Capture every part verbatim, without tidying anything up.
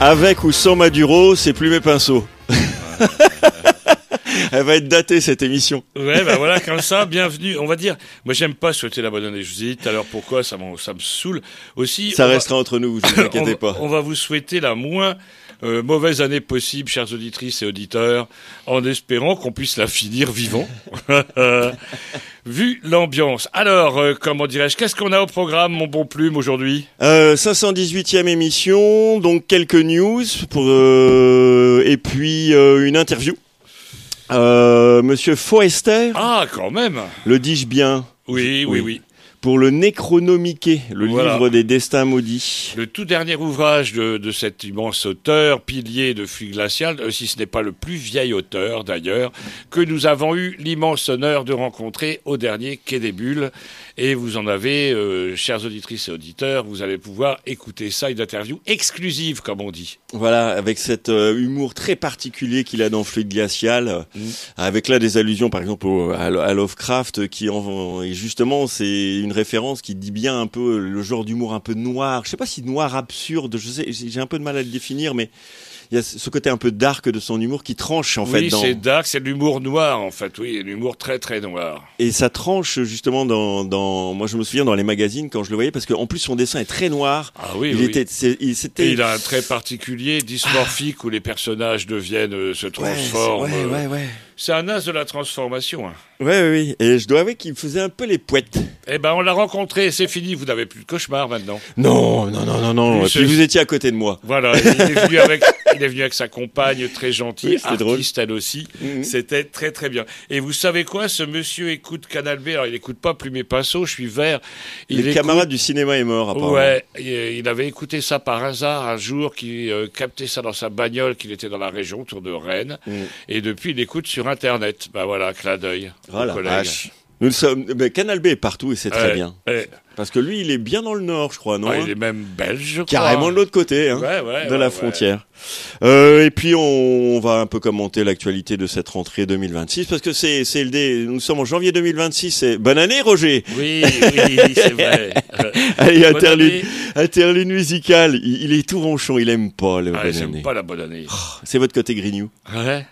Avec ou sans Maduro, c'est plus mes pinceaux. Elle va être datée, cette émission. Ouais, bah voilà, comme ça, bienvenue. On va dire, moi j'aime pas souhaiter la bonne année. Je vous ai dit tout à l'heure pourquoi, ça, ça me saoule. Aussi, ça on restera va... entre nous, vous inquiétez on, pas. On va vous souhaiter la moins euh, mauvaise année possible, chères auditrices et auditeurs, en espérant qu'on puisse la finir vivant. Vu l'ambiance. Alors, euh, comment dirais-je, qu'est-ce qu'on a au programme, mon bon Plume, aujourd'hui ? euh, cinq cent dix-huitième émission, donc quelques news, pour, euh, et puis euh, une interview. Euh, Monsieur Foester. Ah, quand même. Le dis-je bien ? Oui, oui, oui. oui. Pour le Necronomiqué, le voilà. livre des destins maudits. Le tout dernier ouvrage de, de cet immense auteur, pilier de Fuite glaciale, euh, si ce n'est pas le plus vieil auteur d'ailleurs, que nous avons eu l'immense honneur de rencontrer au dernier Quai des Bulles. Et vous en avez, euh, chères auditrices et auditeurs, vous allez pouvoir écouter ça, une interview exclusive, comme on dit. Voilà, avec cet euh, humour très particulier qu'il a dans Fluide glacial, mmh. avec là des allusions par exemple au, à, à Lovecraft, qui en, et justement c'est une référence qui dit bien un peu le genre d'humour un peu noir. Je sais pas si noir absurde, je sais, j'ai un peu de mal à le définir, mais il y a ce côté un peu dark de son humour qui tranche en oui, fait. Oui, dans... c'est dark, c'est de l'humour noir en fait, oui, l'humour très très noir. Et ça tranche justement dans, dans, moi je me souviens dans les magazines quand je le voyais, parce qu'en plus son dessin est très noir. Ah oui, il oui. était, c'est, il, c'était... Et il a un trait particulier, dysmorphique, ah. où les personnages deviennent, euh, se transforment. Ouais, ouais, ouais, ouais. C'est un as de la transformation. Hein. Oui, oui, oui. Et je dois avouer qu'il faisait un peu les poètes. Eh ben, on l'a rencontré, c'est fini, vous n'avez plus de cauchemar maintenant. Non, non, non, non, non. Plus, et puis vous étiez à côté de moi. Voilà, il est venu avec, il est venu avec sa compagne très gentille, oui, artiste drôle. Elle aussi. Mm-hmm. C'était très très bien. Et vous savez quoi, ce monsieur écoute Canal B, alors il écoute pas Plume et Pinceau, je suis vert. Il Les écoute... camarades du cinéma est mort, apparemment. Ouais, il avait écouté ça par hasard un jour, qu'il euh, captait ça dans sa bagnole, qu'il était dans la région autour de Rennes. Mm. Et depuis, il écoute sur Internet. Ben voilà, clin d'œil. Voilà, vache. Nous sommes, ben, Canal B est partout et c'est très ouais, bien. Ouais. Parce que lui, il est bien dans le nord, je crois, non? Ah, il est même belge, je crois. Carrément de l'autre côté, hein, ouais, ouais, de ouais, la ouais. frontière. Euh, et puis, on, on va un peu commenter l'actualité de cette rentrée deux mille vingt-six, parce que c'est, c'est le dé, nous sommes en janvier deux mille vingt-six, et bonne année, Roger! Oui, oui, c'est vrai. Allez, interlude, interlude musical. Il, il est tout ronchon, il aime pas le ah, bonne j'aime année. pas la bonne année. Oh, c'est votre côté grignou. Ouais.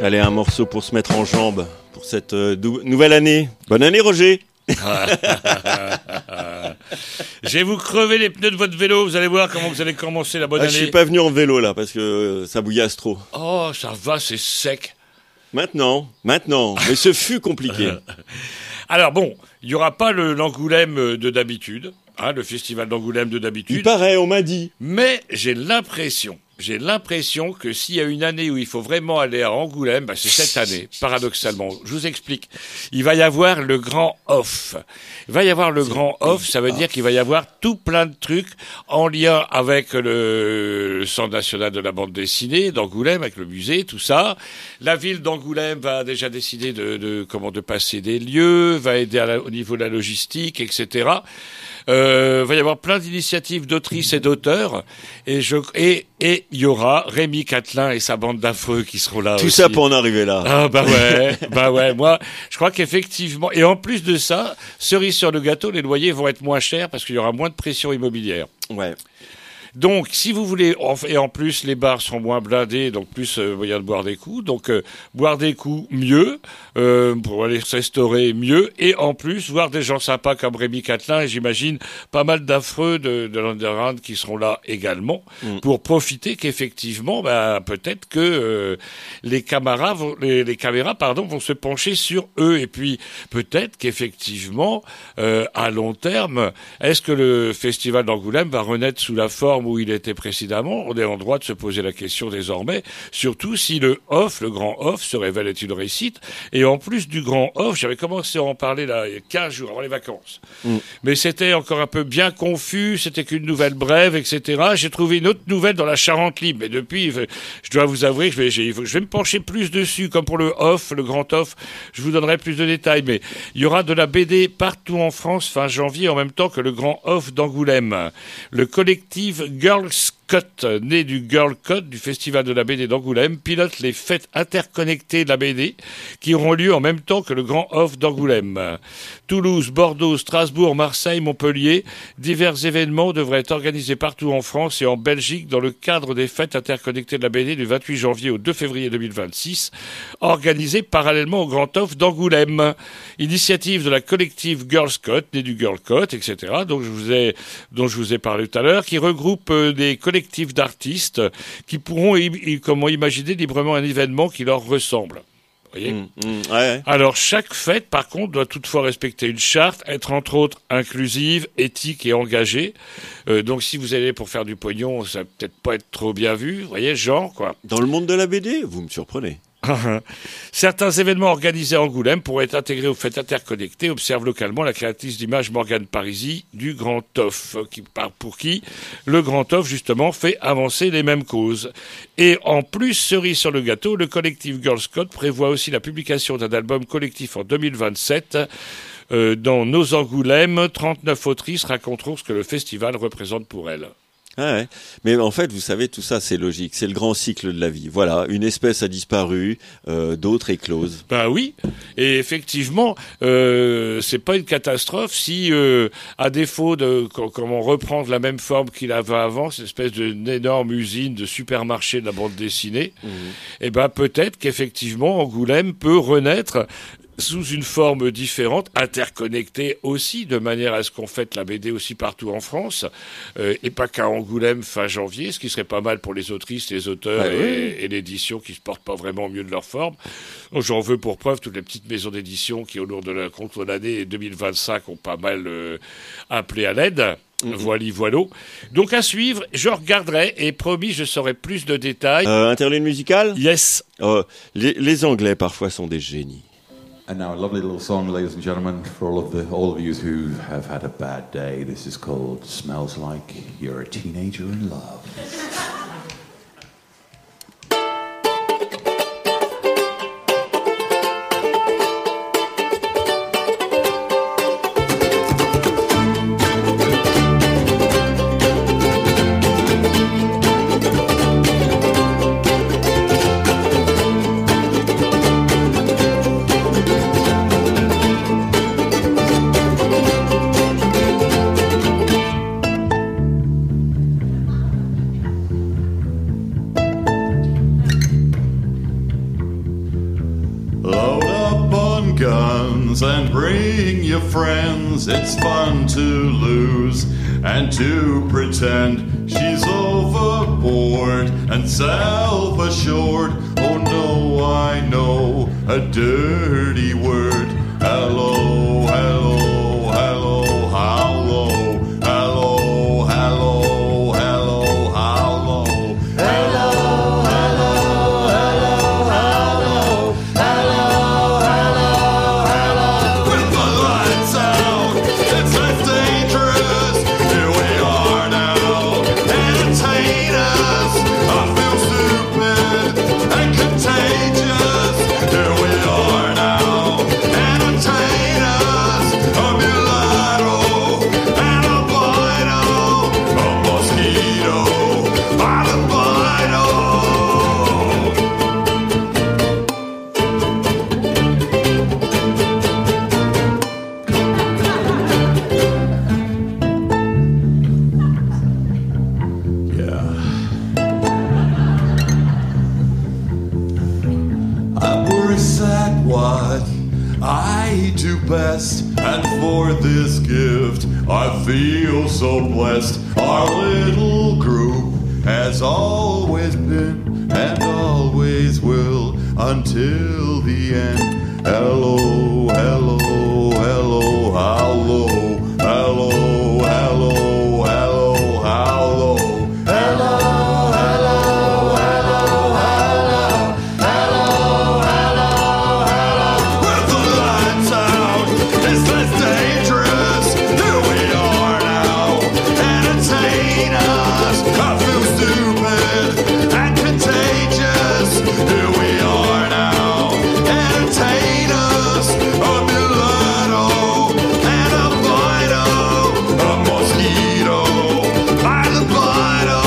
Allez, un morceau pour se mettre en jambe pour cette euh, dou- nouvelle année. Bonne année, Roger. Je vais vous crever les pneus de votre vélo, vous allez voir comment vous allez commencer la bonne Ah, année. je suis pas venu en vélo là parce que euh, ça bouillasse trop. Oh, ça va, c'est sec. Maintenant, maintenant, mais ce fut compliqué. Alors bon, il n'y aura pas le, l'Angoulême de d'habitude, hein, le festival d'Angoulême de d'habitude. Il paraît, on m'a dit. Mais j'ai l'impression, j'ai l'impression que s'il y a une année où il faut vraiment aller à Angoulême, bah c'est cette année, paradoxalement. Je vous explique. Il va y avoir le grand off. Il va y avoir le grand off, ça veut dire qu'il va y avoir tout plein de trucs en lien avec le, le Centre national de la bande dessinée d'Angoulême, avec le musée, tout ça. La ville d'Angoulême va déjà décider de, de comment de passer des lieux, va aider à la, au niveau de la logistique, et cetera. Euh, va y avoir plein d'initiatives d'autrices et d'auteurs, et je et et il y aura Rémi Catelin et sa bande d'affreux qui seront là Tout aussi. ça pour en arriver là. Ah bah ouais, bah ouais, moi je crois qu'effectivement, et en plus de ça, cerise sur le gâteau, les loyers vont être moins chers parce qu'il y aura moins de pression immobilière. Ouais. Donc, si vous voulez, et en plus, les bars seront moins blindés, donc plus euh, moyen de boire des coups. Donc, euh, boire des coups, mieux, euh, pour aller se restaurer, mieux. Et en plus, voir des gens sympas comme Rémi Catelin, et j'imagine pas mal d'affreux de, de l'Underground qui seront là également, mm. pour profiter qu'effectivement, bah, peut-être que euh, les caméras, vont, les, les caméras pardon, vont se pencher sur eux. Et puis, peut-être qu'effectivement, euh, à long terme, est-ce que le festival d'Angoulême va renaître sous la forme où il était précédemment? On est en droit de se poser la question désormais, surtout si le off, le grand off, se révèle être une réussite. Et en plus du grand off, j'avais commencé à en parler là, il y a quinze jours avant les vacances. Mm. Mais c'était encore un peu bien confus, c'était qu'une nouvelle brève, et cetera. J'ai trouvé une autre nouvelle dans la Charente Libre, mais depuis, je dois vous avouer que je vais, je vais me pencher plus dessus, comme pour le off, le grand off, je vous donnerai plus de détails, mais il y aura de la B D partout en France fin janvier, en même temps que le grand off d'Angoulême. Le collectif Girls Cut, né du Girl Code du Festival de la B D d'Angoulême, pilote les fêtes interconnectées de la B D qui auront lieu en même temps que le Grand Off d'Angoulême. Toulouse, Bordeaux, Strasbourg, Marseille, Montpellier, divers événements devraient être organisés partout en France et en Belgique dans le cadre des fêtes interconnectées de la B D du vingt-huit janvier au deux février deux mille vingt-six, organisées parallèlement au Grand Off d'Angoulême. Initiative de la collective Girls Cut, né du Girl Cut, et cetera, dont je vous ai, dont je vous ai parlé tout à l'heure, qui regroupe des collectifs d'artistes qui pourront y, comment imaginer librement un événement qui leur ressemble. Vous voyez mmh, mmh, ouais. Alors, chaque fête, par contre, doit toutefois respecter une charte, être entre autres inclusive, éthique et engagée. Euh, donc, si vous allez pour faire du pognon, ça va peut-être pas être trop bien vu. Vous voyez, genre, quoi. Dans le monde de la B D, vous me surprenez. Certains événements organisés à Angoulême pourraient être intégrés aux fêtes interconnectées, observe localement la créatrice d'images Morgane Parisi du Grand Off, qui, pour qui le Grand Off, justement, fait avancer les mêmes causes. Et en plus, cerise sur le gâteau, le collectif Girls Code prévoit aussi la publication d'un album collectif en deux mille vingt-sept. Euh, dans Nos Angoulême, trente-neuf autrices raconteront ce que le festival représente pour elles. Ah ouais. Mais en fait, vous savez, tout ça, c'est logique. C'est le grand cycle de la vie. Voilà, une espèce a disparu, euh, d'autres éclosent. Ben oui, et effectivement, euh, c'est pas une catastrophe si, euh, à défaut de comment reprendre la même forme qu'il avait avant, cette espèce d'énorme usine de supermarché de la bande dessinée, mmh. et ben peut-être qu'effectivement Angoulême peut renaître sous une forme différente, interconnectée aussi, de manière à ce qu'on fête la B D aussi partout en France, euh, et pas qu'à Angoulême fin janvier, ce qui serait pas mal pour les autrices, les auteurs ouais, et, oui. et l'édition qui se portent pas vraiment au mieux de leur forme. Donc, j'en veux pour preuve toutes les petites maisons d'édition qui, au long de la contre l'année deux mille vingt-cinq, ont pas mal euh, appelé à l'aide. Mmh. Voili, voilo. Donc à suivre, je regarderai et promis, je saurai plus de détails. Euh, interlude musical ? Yes. Euh, les, les Anglais parfois sont des génies. And now a lovely little song, ladies and gentlemen, for all of the all of you who have had a bad day. This is called "Smells Like You're a Teenager in Love." friends and bring your friends. It's fun to lose and to pretend she's overboard and self-assured. Oh no, I know a dirty word. Hello, hello, hello, hello, hello, hello, hello, hello, hello, hello, hello, hello, hello, hello. With the lights out, it's less dangerous. Here we are now, entertain us. I feel stupid and contagious. Here we are now, entertain us. A mulatto and a albino, a mosquito, an albino. Yeah. I'm worse at what I do best, and for this gift I feel so blessed. Our little group has always been and always will until the end. Hello, hello, hello, hello, hello, hello, hello, hello, hello, hello, hello, hello, hello, hello. With the lights out, it's less dangerous. Here we are now, entertain us. I feel stupid and contagious. Here we are now, entertain us. A mulatto and a albino, a mosquito by the albino.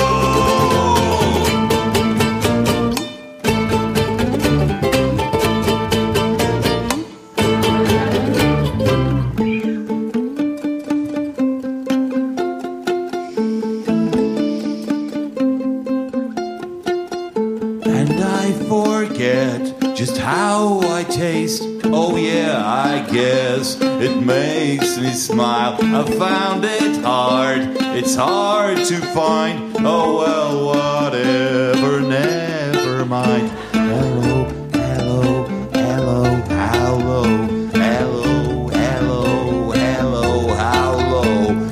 And I forget just how I taste. Oh yeah, I guess it makes me smile. I found it hard, it's hard to find. Oh well, whatever, never mind. Hello, hello, hello, hello, hello, hello, hello, hello, hello,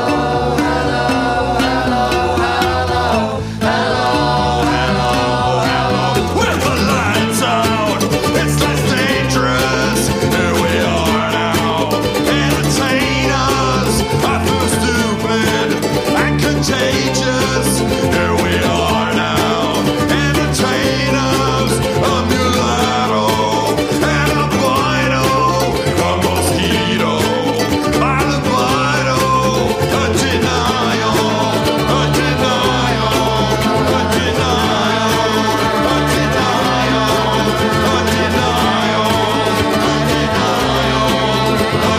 hello, hello, hello, hello. With the lights out, it's less dangerous. Here we are now, entertain us. I feel stupid and contagious. Here we are now, entertain us. A mulatto and a albino, a mosquito by the albino. A denial, a denial, a denial, a denial, a denial, a denial, a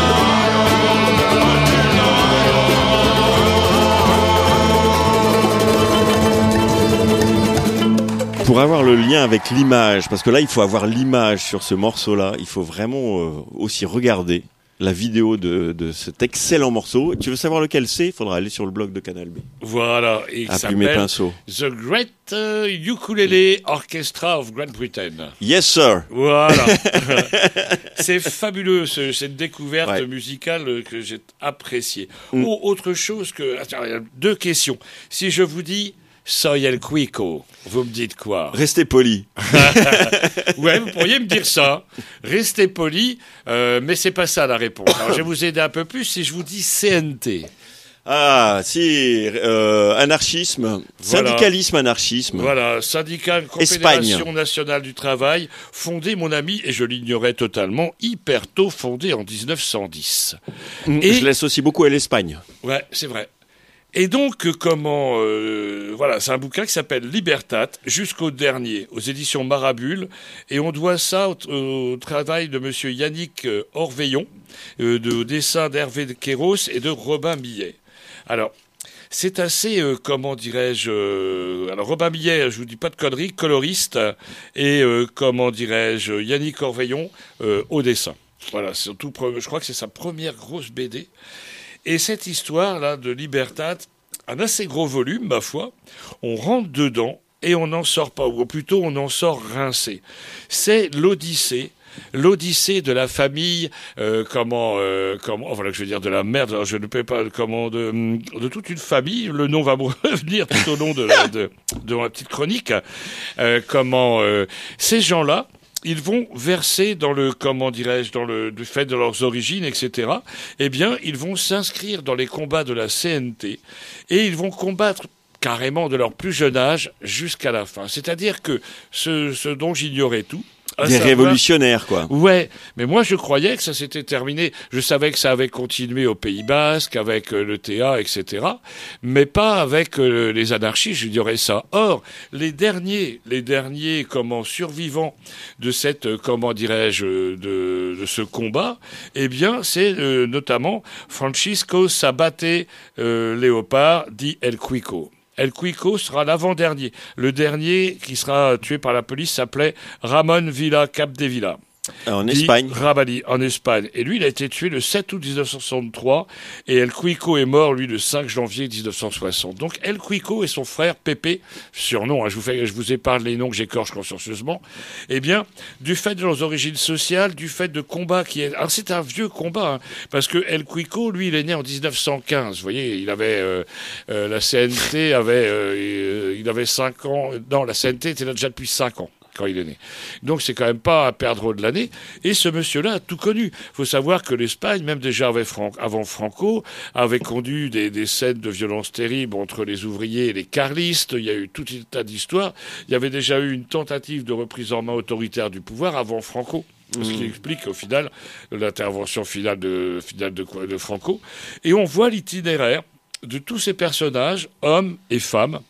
Pour avoir le lien avec l'image, parce que là il faut avoir l'image sur ce morceau-là, il faut vraiment euh, aussi regarder la vidéo de, de cet excellent morceau. Tu veux savoir lequel c'est? Il faudra aller sur le blog de Canal B. Voilà, et il À plumer s'appelle pinceau. The Great euh, Ukulele Orchestra of Great Britain. Yes sir. Voilà. C'est fabuleux, ce- cette découverte Ouais. musicale euh, que j'ai appréciée. Mm. Oh, autre chose que... Attends, il y a deux questions. Si je vous dis Soy el Cuico, vous me dites quoi? Restez poli. Ouais, vous pourriez me dire ça. Restez poli, euh, mais c'est pas ça la réponse. Alors, je vais vous aider un peu plus si je vous dis C N T. Ah si, euh, anarchisme, Voilà. syndicalisme, anarchisme. Voilà, syndicat Confédération nationale du travail, fondé, mon ami, et je l'ignorais totalement, hyper tôt fondé en dix-neuf cent dix. Mm, Et- Je laisse aussi beaucoup à l'Espagne. Ouais, c'est vrai. Et donc, euh, comment... euh, voilà, c'est un bouquin qui s'appelle Libertat, jusqu'au dernier, aux éditions Marabule. Et on doit ça au, au travail de monsieur Yannick euh, Orveillon, euh, de, au dessin d'Hervé de Kéros et de Robin Millet. Alors, c'est assez, euh, comment dirais-je... euh, alors, Robin Millet, je vous dis pas de conneries, coloriste, et, euh, comment dirais-je, Yannick Orveillon, euh, au dessin. Voilà, c'est surtout, je crois que c'est sa première grosse B D. Et cette histoire-là de Libertad, un assez gros volume, ma foi, on rentre dedans et on n'en sort pas, ou plutôt on en sort rincé. C'est l'Odyssée. L'Odyssée de la famille, euh, comment, euh, comment, voilà que je veux dire de la merde. Alors je ne peux pas, comment de, de toute une famille. Le nom va me revenir tout au long de, la, de, de ma petite chronique. Euh, comment euh, ces gens-là, ils vont verser dans le, comment dirais-je, dans le, du fait de leurs origines, et cetera. Eh bien, ils vont s'inscrire dans les combats de la C N T et ils vont combattre carrément de leur plus jeune âge jusqu'à la fin. C'est-à-dire que ce, ce dont j'ignorais tout. Des savoir... révolutionnaires, quoi. Ouais, mais moi je croyais que ça s'était terminé. Je savais que ça avait continué au Pays Basque, avec euh, le T A, et cetera. Mais pas avec euh, les anarchistes, j'ignorais ça. Or, les derniers, les derniers, comment, survivants de cette, euh, comment dirais-je, de, de ce combat, eh bien, c'est euh, notamment Francisco Sabate euh, Léopard, dit El Cuico. El Cuico sera l'avant-dernier. Le dernier qui sera tué par la police s'appelait Ramon Villa Capdevila. En Espagne. Rabali, en Espagne. Et lui, il a été tué le sept août dix-neuf cent soixante-trois et El Cuico est mort, lui, le cinq janvier dix-neuf cent soixante. Donc, El Cuico et son frère Pépé, surnom, hein, je vous fais, je vous épargne les noms que j'écorche consciencieusement, eh bien, du fait de leurs origines sociales, du fait de combats qui est... Alors, c'est un vieux combat, hein, parce que El Cuico, lui, il est né en dix-neuf cent quinze. Vous voyez, il avait... Euh, euh, la C N T avait... Euh, il avait cinq ans... Non, la C N T était là déjà depuis cinq ans. Quand il est né. Donc c'est quand même pas à perdre de l'année. Et ce monsieur-là a tout connu. Il faut savoir que l'Espagne, même déjà avant Franco, avait conduit des, des scènes de violence terribles entre les ouvriers et les carlistes. Il y a eu tout un tas d'histoires. Il y avait déjà eu une tentative de reprise en main autoritaire du pouvoir avant Franco. Ce qui explique au final l'intervention finale de, finale de, de Franco. Et on voit l'itinéraire de tous ces personnages, hommes et femmes,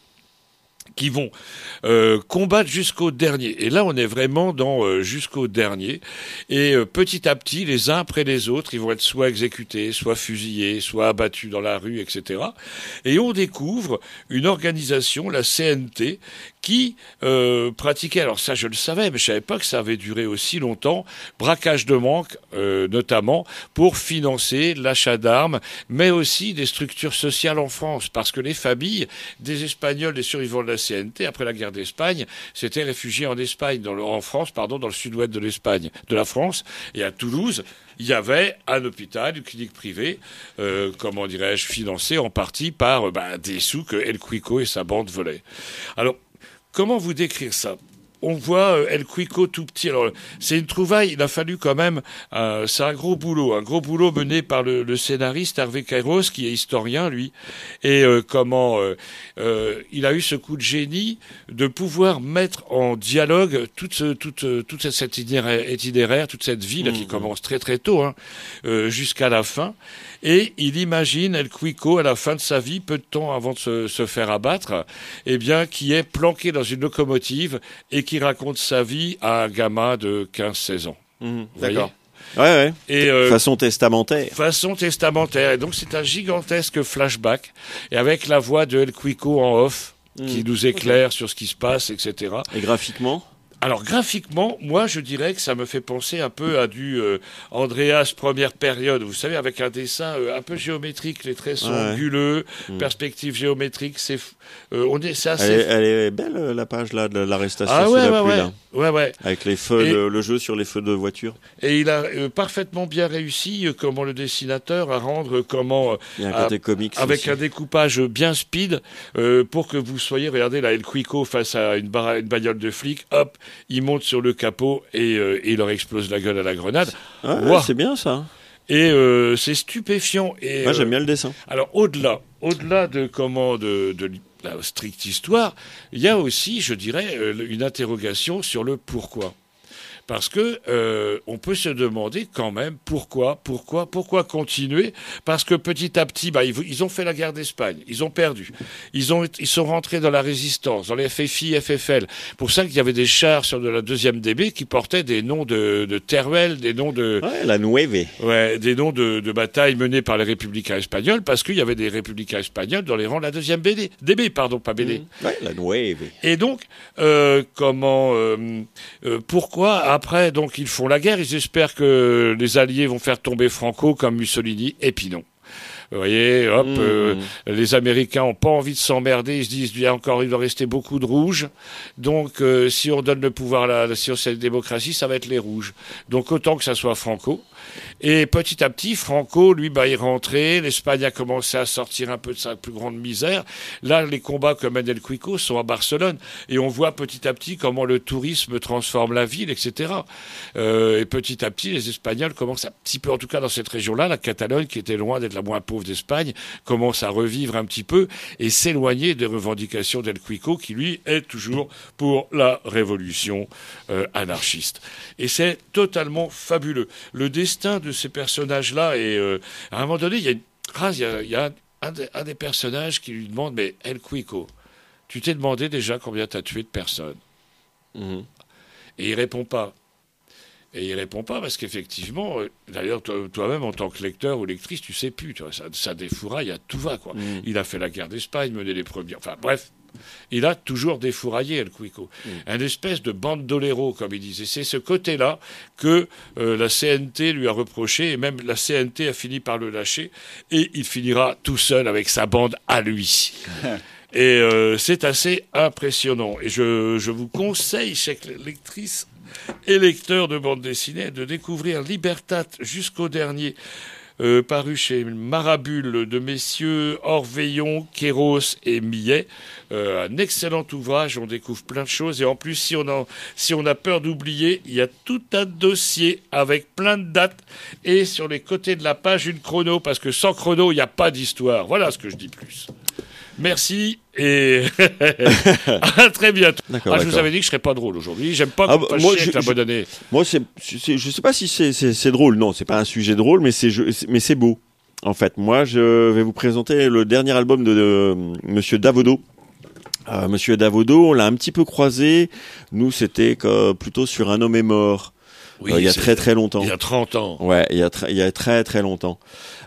qui vont euh, combattre jusqu'au dernier. Et là, on est vraiment dans euh, jusqu'au dernier. Et euh, petit à petit, les uns après les autres, ils vont être soit exécutés, soit fusillés, soit abattus dans la rue, et cetera. Et on découvre une organisation, la C N T, qui euh, pratiquait, alors ça je le savais, mais je savais pas que ça avait duré aussi longtemps, braquage de banque euh, notamment, pour financer l'achat d'armes, mais aussi des structures sociales en France, parce que les familles des Espagnols, des survivants de la C N T, après la guerre d'Espagne, s'étaient réfugiés en Espagne, dans le, en France, pardon, dans le sud-ouest de l'Espagne, de la France, et à Toulouse, il y avait un hôpital, une clinique privée, euh, comment dirais-je, financée en partie par euh, bah, des sous que El Cuico et sa bande volaient. Alors, comment vous décrire ça ? On voit euh, El Cuico tout petit. Alors, c'est une trouvaille. Il a fallu quand même. Euh, c'est un gros boulot, un gros boulot mené par le, le scénariste Hervé Kairos, qui est historien lui. Et euh, comment euh, euh, il a eu ce coup de génie de pouvoir mettre en dialogue toute, ce, toute, toute cette itinéraire, itinéraire, toute cette vie là, mmh. qui commence très très tôt, hein, euh, jusqu'à la fin. Et il imagine El Cuico à la fin de sa vie, peu de temps avant de se, se faire abattre, eh bien, qui est planqué dans une locomotive et qui raconte sa vie à un gamin de quinze seize ans. Mmh, d'accord. Ouais, ouais. Et, euh, façon testamentaire. Façon testamentaire. Et donc, c'est un gigantesque flashback. Et avec la voix de El Cuico en off, mmh. qui nous éclaire okay. sur ce qui se passe, et cetera. Et graphiquement ? Alors, graphiquement, moi, je dirais que ça me fait penser un peu à du euh, Andreas première période, vous savez, avec un dessin euh, un peu géométrique, les traits sont ouais. anguleux, mmh. perspective géométrique, c'est euh, on est, c'est assez... Elle est, elle est belle, la page là de l'arrestation ah, sous ouais, la ouais, pluie, ouais. là. Ouais, ouais. Avec les feux, et, le, le jeu sur les feux de voiture. Et il a euh, parfaitement bien réussi, euh, comment le dessinateur, à rendre, comment... Euh, il y a un côté comics avec aussi. Un découpage bien speed, euh, pour que vous soyez, regardez là, El Cuico face à une, bar- une bagnole de flic, hop, il monte sur le capot et, euh, et il leur explose la gueule à la grenade. Ouais, wow. ouais, c'est bien ça. Et euh, c'est stupéfiant. Et, moi, j'aime euh, bien le dessin. Alors, au-delà, au-delà de comment de, de la stricte histoire, il y a aussi, je dirais, une interrogation sur le pourquoi. Parce que euh, on peut se demander quand même pourquoi, pourquoi, pourquoi continuer. Parce que petit à petit, bah, ils, ils ont fait la guerre d'Espagne, ils ont perdu, ils ont, ils sont rentrés dans la résistance, dans les F F I, F F L. Pour ça qu'il y avait des chars sur de la deuxième D B qui portaient des noms de, de Teruel, des noms de ouais, la Nueve. Ouais, des noms de, de batailles menées par les républicains espagnols, parce qu'il y avait des républicains espagnols dans les rangs de la deuxième B D, D B, pardon, pas B D. Mmh. Ouais, la Nueve. Et donc, euh, comment, euh, euh, pourquoi après, donc, ils font la guerre. Ils espèrent que les Alliés vont faire tomber Franco comme Mussolini. Et puis non. Vous voyez, hop, mmh. euh, les Américains ont pas envie de s'emmerder. Ils se disent, il y a encore, il doit rester beaucoup de rouges. Donc, euh, si on donne le pouvoir à la, si on c'est la démocratie, ça va être les rouges. Donc, autant que ça soit Franco. Et petit à petit, Franco, lui, bah, est rentré. L'Espagne a commencé à sortir un peu de sa plus grande misère. Là, les combats que mène El Cuico sont à Barcelone. Et on voit petit à petit comment le tourisme transforme la ville, et cetera. Euh, et petit à petit, les Espagnols commencent un petit peu, en tout cas dans cette région-là, la Catalogne, qui était loin d'être la moins pauvre d'Espagne, commence à revivre un petit peu et s'éloigner des revendications d'El Cuico, qui lui est toujours pour la révolution euh, anarchiste. Et c'est totalement fabuleux. Le destin de ces personnages-là, et euh, à un moment donné, il y a, une, ah, il y a, il y a un, des, un des personnages qui lui demande, mais El Cuico, tu t'es demandé déjà combien tu as tué de personnes? Mmh. Et il répond pas. Et il répond pas parce qu'effectivement, euh, d'ailleurs, toi, toi-même, en tant que lecteur ou lectrice, tu sais plus, tu vois, ça, ça défouraille à tout va, quoi. Mmh. Il a fait la guerre d'Espagne, mené les premiers, enfin bref, il a toujours défouraillé El Cuico. Mmh. Un espèce de bandolero, comme il disait. C'est ce côté-là que euh, la C N T lui a reproché, et même la C N T a fini par le lâcher, et il finira tout seul avec sa bande à lui. Et euh, c'est assez impressionnant. Et je, je vous conseille, chère lectrice et lecteur de bande dessinée, de découvrir Libertat jusqu'au dernier, euh, paru chez Marabule de messieurs Orveillon, Kéros et Millet. Euh, un excellent ouvrage, on découvre plein de choses. Et en plus, si on a, si on a peur d'oublier, il y a tout un dossier avec plein de dates. Et sur les côtés de la page, une chrono, parce que sans chrono, il n'y a pas d'histoire. Voilà ce que je dis plus. Merci et à très bientôt. D'accord, ah, je d'accord. vous avais dit que je serais pas drôle aujourd'hui. J'aime pas qu'on ah, fasse chier avec la bonne année. Moi, c'est, c'est, je sais pas si c'est, c'est, c'est drôle. Non, c'est pas un sujet drôle, mais c'est, mais c'est beau. En fait, moi, je vais vous présenter le dernier album de, de Monsieur Davodo. Euh, Monsieur Davodo, on l'a un petit peu croisé. Nous, c'était euh, plutôt sur Un homme est mort. Oui, euh, il y a très très longtemps. Il y a trente ans. Ouais, il y a, tra- il y a très très longtemps.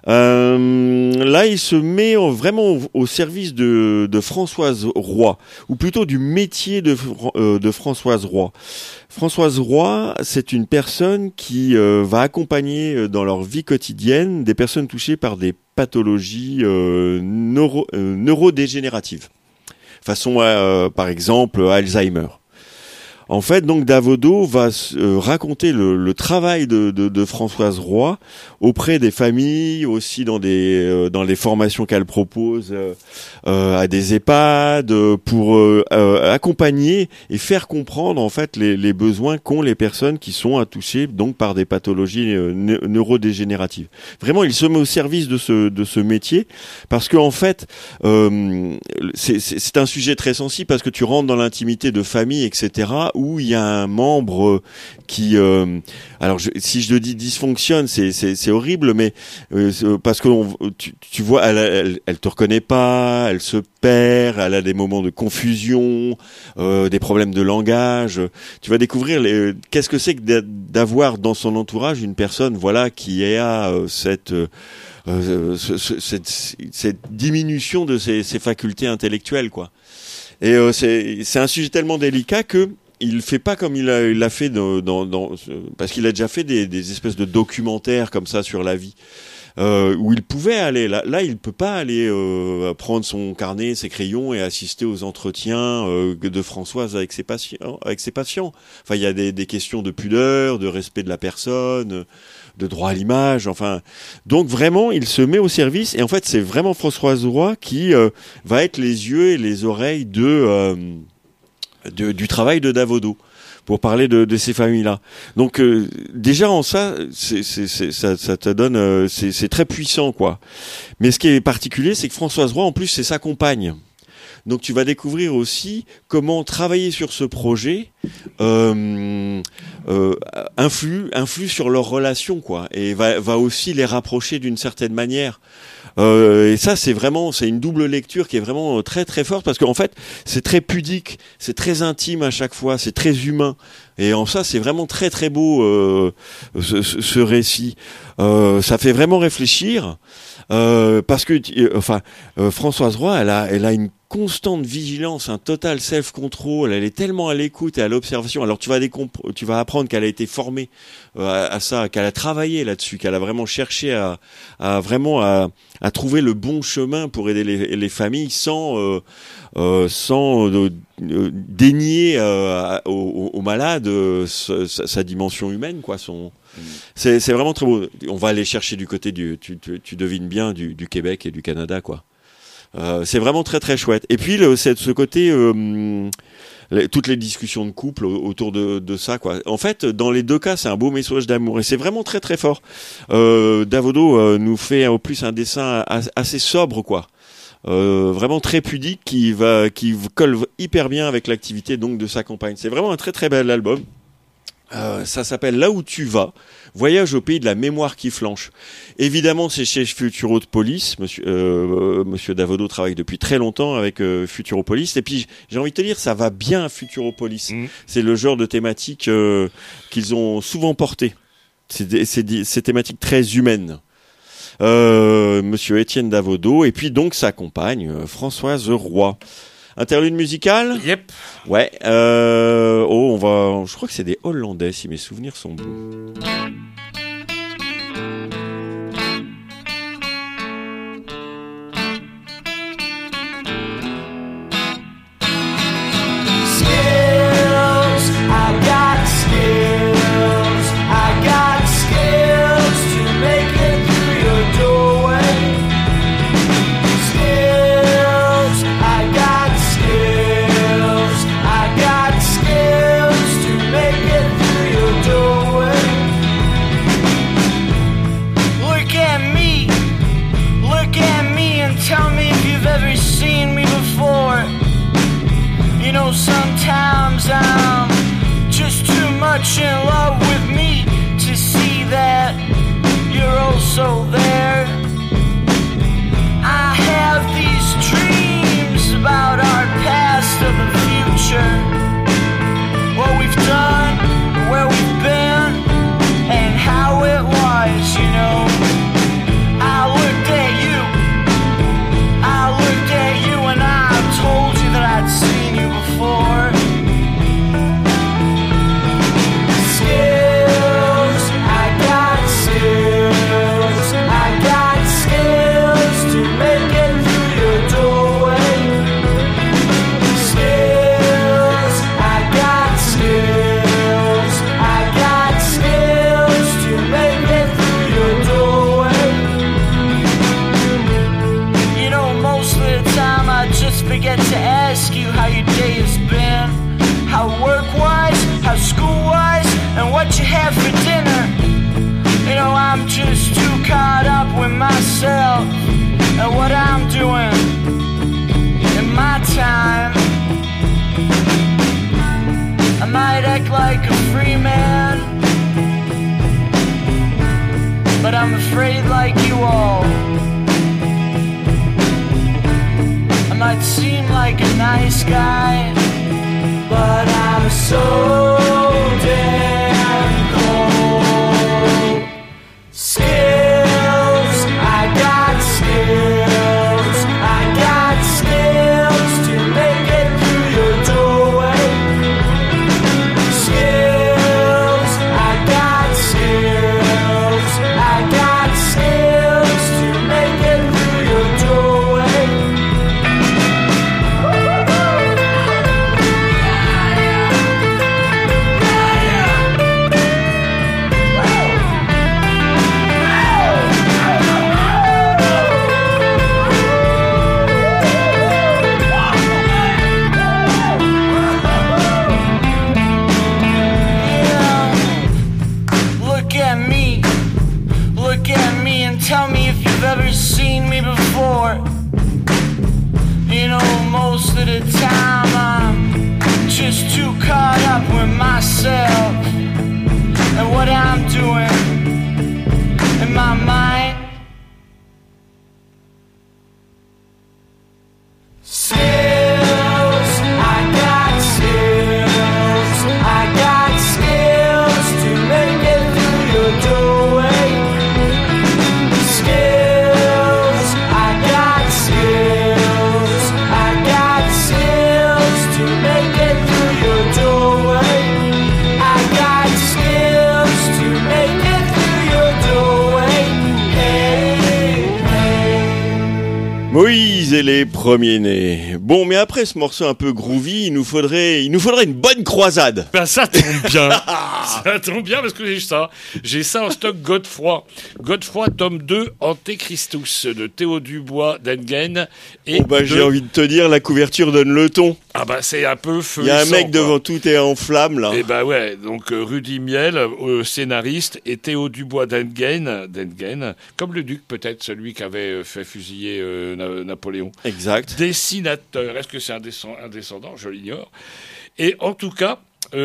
Euh, là, il se met au, vraiment au, au service de, de Françoise Roy, ou plutôt du métier de, euh, de Françoise Roy. Françoise Roy, c'est une personne qui euh, va accompagner dans leur vie quotidienne des personnes touchées par des pathologies euh, neuro, euh, neurodégénératives. Façon, euh, par exemple, Alzheimer. En fait, donc Davodo va euh, raconter le, le travail de, de, de Françoise Roy auprès des familles, aussi dans des euh, dans les formations qu'elle propose euh, euh, à des EHPAD pour euh, euh, accompagner et faire comprendre en fait les, les besoins qu'ont les personnes qui sont touchées donc par des pathologies euh, ne- neurodégénératives. Vraiment, il se met au service de ce de ce métier parce que en fait, euh, c'est, c'est, c'est un sujet très sensible parce que tu rentres dans l'intimité de famille, et cetera où il y a un membre qui, euh, alors je, si je le dis dysfonctionne, c'est c'est, c'est horrible, mais euh, parce que on, tu, tu vois, elle, elle, elle te reconnaît pas, elle se perd, elle a des moments de confusion, euh, des problèmes de langage. Tu vas découvrir les, qu'est-ce que c'est que d'avoir dans son entourage une personne, voilà, qui a euh, cette euh, euh, ce, ce, cette, cette diminution de ses, ses facultés intellectuelles, quoi. Et euh, c'est c'est un sujet tellement délicat que il fait pas comme il a, il l'a fait dans, dans, dans, parce qu'il a déjà fait des, des espèces de documentaires comme ça sur la vie, euh, où il pouvait aller. Là, là, il peut pas aller euh, prendre son carnet, ses crayons et assister aux entretiens euh, de Françoise avec ses patients. Avec ses patients. Enfin, il y a des, des questions de pudeur, de respect de la personne, de droit à l'image. Enfin, donc vraiment, il se met au service. Et en fait, c'est vraiment Françoise Roy qui euh, va être les yeux et les oreilles de euh, De, du travail de Davodo pour parler de, de ces familles-là. Donc euh, déjà en ça, c'est, c'est, c'est, ça, ça te donne, euh, c'est, c'est très puissant, quoi. Mais ce qui est particulier, c'est que Françoise Roy, en plus, c'est sa compagne. Donc tu vas découvrir aussi comment travailler sur ce projet euh, euh, influe, influe sur leur relation, quoi, et va, va aussi les rapprocher d'une certaine manière. Euh, et ça, c'est vraiment, c'est une double lecture qui est vraiment très très forte parce qu'en fait, c'est très pudique, c'est très intime à chaque fois, c'est très humain. Et en ça, c'est vraiment très très beau euh, ce, ce récit. Euh, ça fait vraiment réfléchir euh, parce que, euh, enfin, euh, Françoise Roy, elle a, elle a une constante vigilance, un total self-control. Elle est tellement à l'écoute et à l'observation. Alors tu vas décomp- tu vas apprendre qu'elle a été formée euh, à, à ça, qu'elle a travaillé là-dessus, qu'elle a vraiment cherché à, à vraiment à, à trouver le bon chemin pour aider les, les familles sans euh, euh, sans euh, euh, dénier euh, aux, aux malades euh, sa, sa dimension humaine, quoi. Son C'est, c'est vraiment très beau. On va aller chercher du côté du, tu, tu, tu devines bien, du, du Québec et du Canada, quoi. Euh, c'est vraiment très très chouette. Et puis le, c'est ce côté, euh, les, toutes les discussions de couple autour de, de ça, quoi. En fait, dans les deux cas, c'est un beau message d'amour et c'est vraiment très très fort. Euh, Davodo euh, nous fait au plus un dessin assez sobre, quoi. Euh, vraiment très pudique qui va, qui colle hyper bien avec l'activité donc de sa compagne. C'est vraiment un très très bel album. Euh, ça s'appelle Là où tu vas, voyage au pays de la mémoire qui flanche. Évidemment, c'est chez Futuropolis. Monsieur, euh, Monsieur Davodo travaille depuis très longtemps avec euh, Futuropolis. Et puis, j'ai envie de te dire, ça va bien à Futuropolis. Mmh. C'est le genre de thématique euh, qu'ils ont souvent porté. C'est, des, c'est, des, c'est thématiques très humaines. Euh, Monsieur Étienne Davodo et puis donc sa compagne euh, Françoise Roy. Interlude musical. Yep. Ouais. Euh, oh, on va. Je crois que c'est des Hollandais, si mes souvenirs sont bons. Sometimes I'm just too much in love with me to see that you're also there. I have these dreams about our past and the future, what we've done, where we've been, and how it was, you know. I looked at you, I looked at you and I told you that I'd seen you before. Skills, I got skills, I got skills to make it through your doorway. Skills, I got skills, I got skills to make it through your doorway. You know, most of the time I just forget to ask you how your day has been, how work was, how school was, and what you had for dinner. You know, I'm just too caught up with myself and what I'm doing in my time. I might act like a free man, but I'm afraid like you all. I might seem like a nice guy, but I'm so damn cold. Skills, I got skills, I got skills to make it through your doorway. Skills, I got skills, I got skills to make it through your doorway. Yeah, yeah. c'était les premiers-nés. Bon, mais après ce morceau un peu groovy, il nous faudrait, il nous faudrait une bonne croisade. Ben ça tombe bien. Ça tombe bien parce que j'ai ça. J'ai ça en stock Godefroy. Godefroy, tome deux, Antéchristus, de Théo Dubois d'Enghien. Et Bon, bah, de... j'ai envie de te dire, la couverture donne le ton. Ah bah c'est un peu feu. Il y a un et mec sang, devant, quoi. tout est en flammes, là. Et bah ouais, donc euh, Rudy Miel, euh, scénariste, et Théo Dubois d'Enghien, d'Enghien, comme le duc peut-être, celui qui avait euh, fait fusiller euh, Na- Napoléon. Exact. Dessinateur, est-ce que c'est un, descend- un descendant? Je l'ignore. Et en tout cas,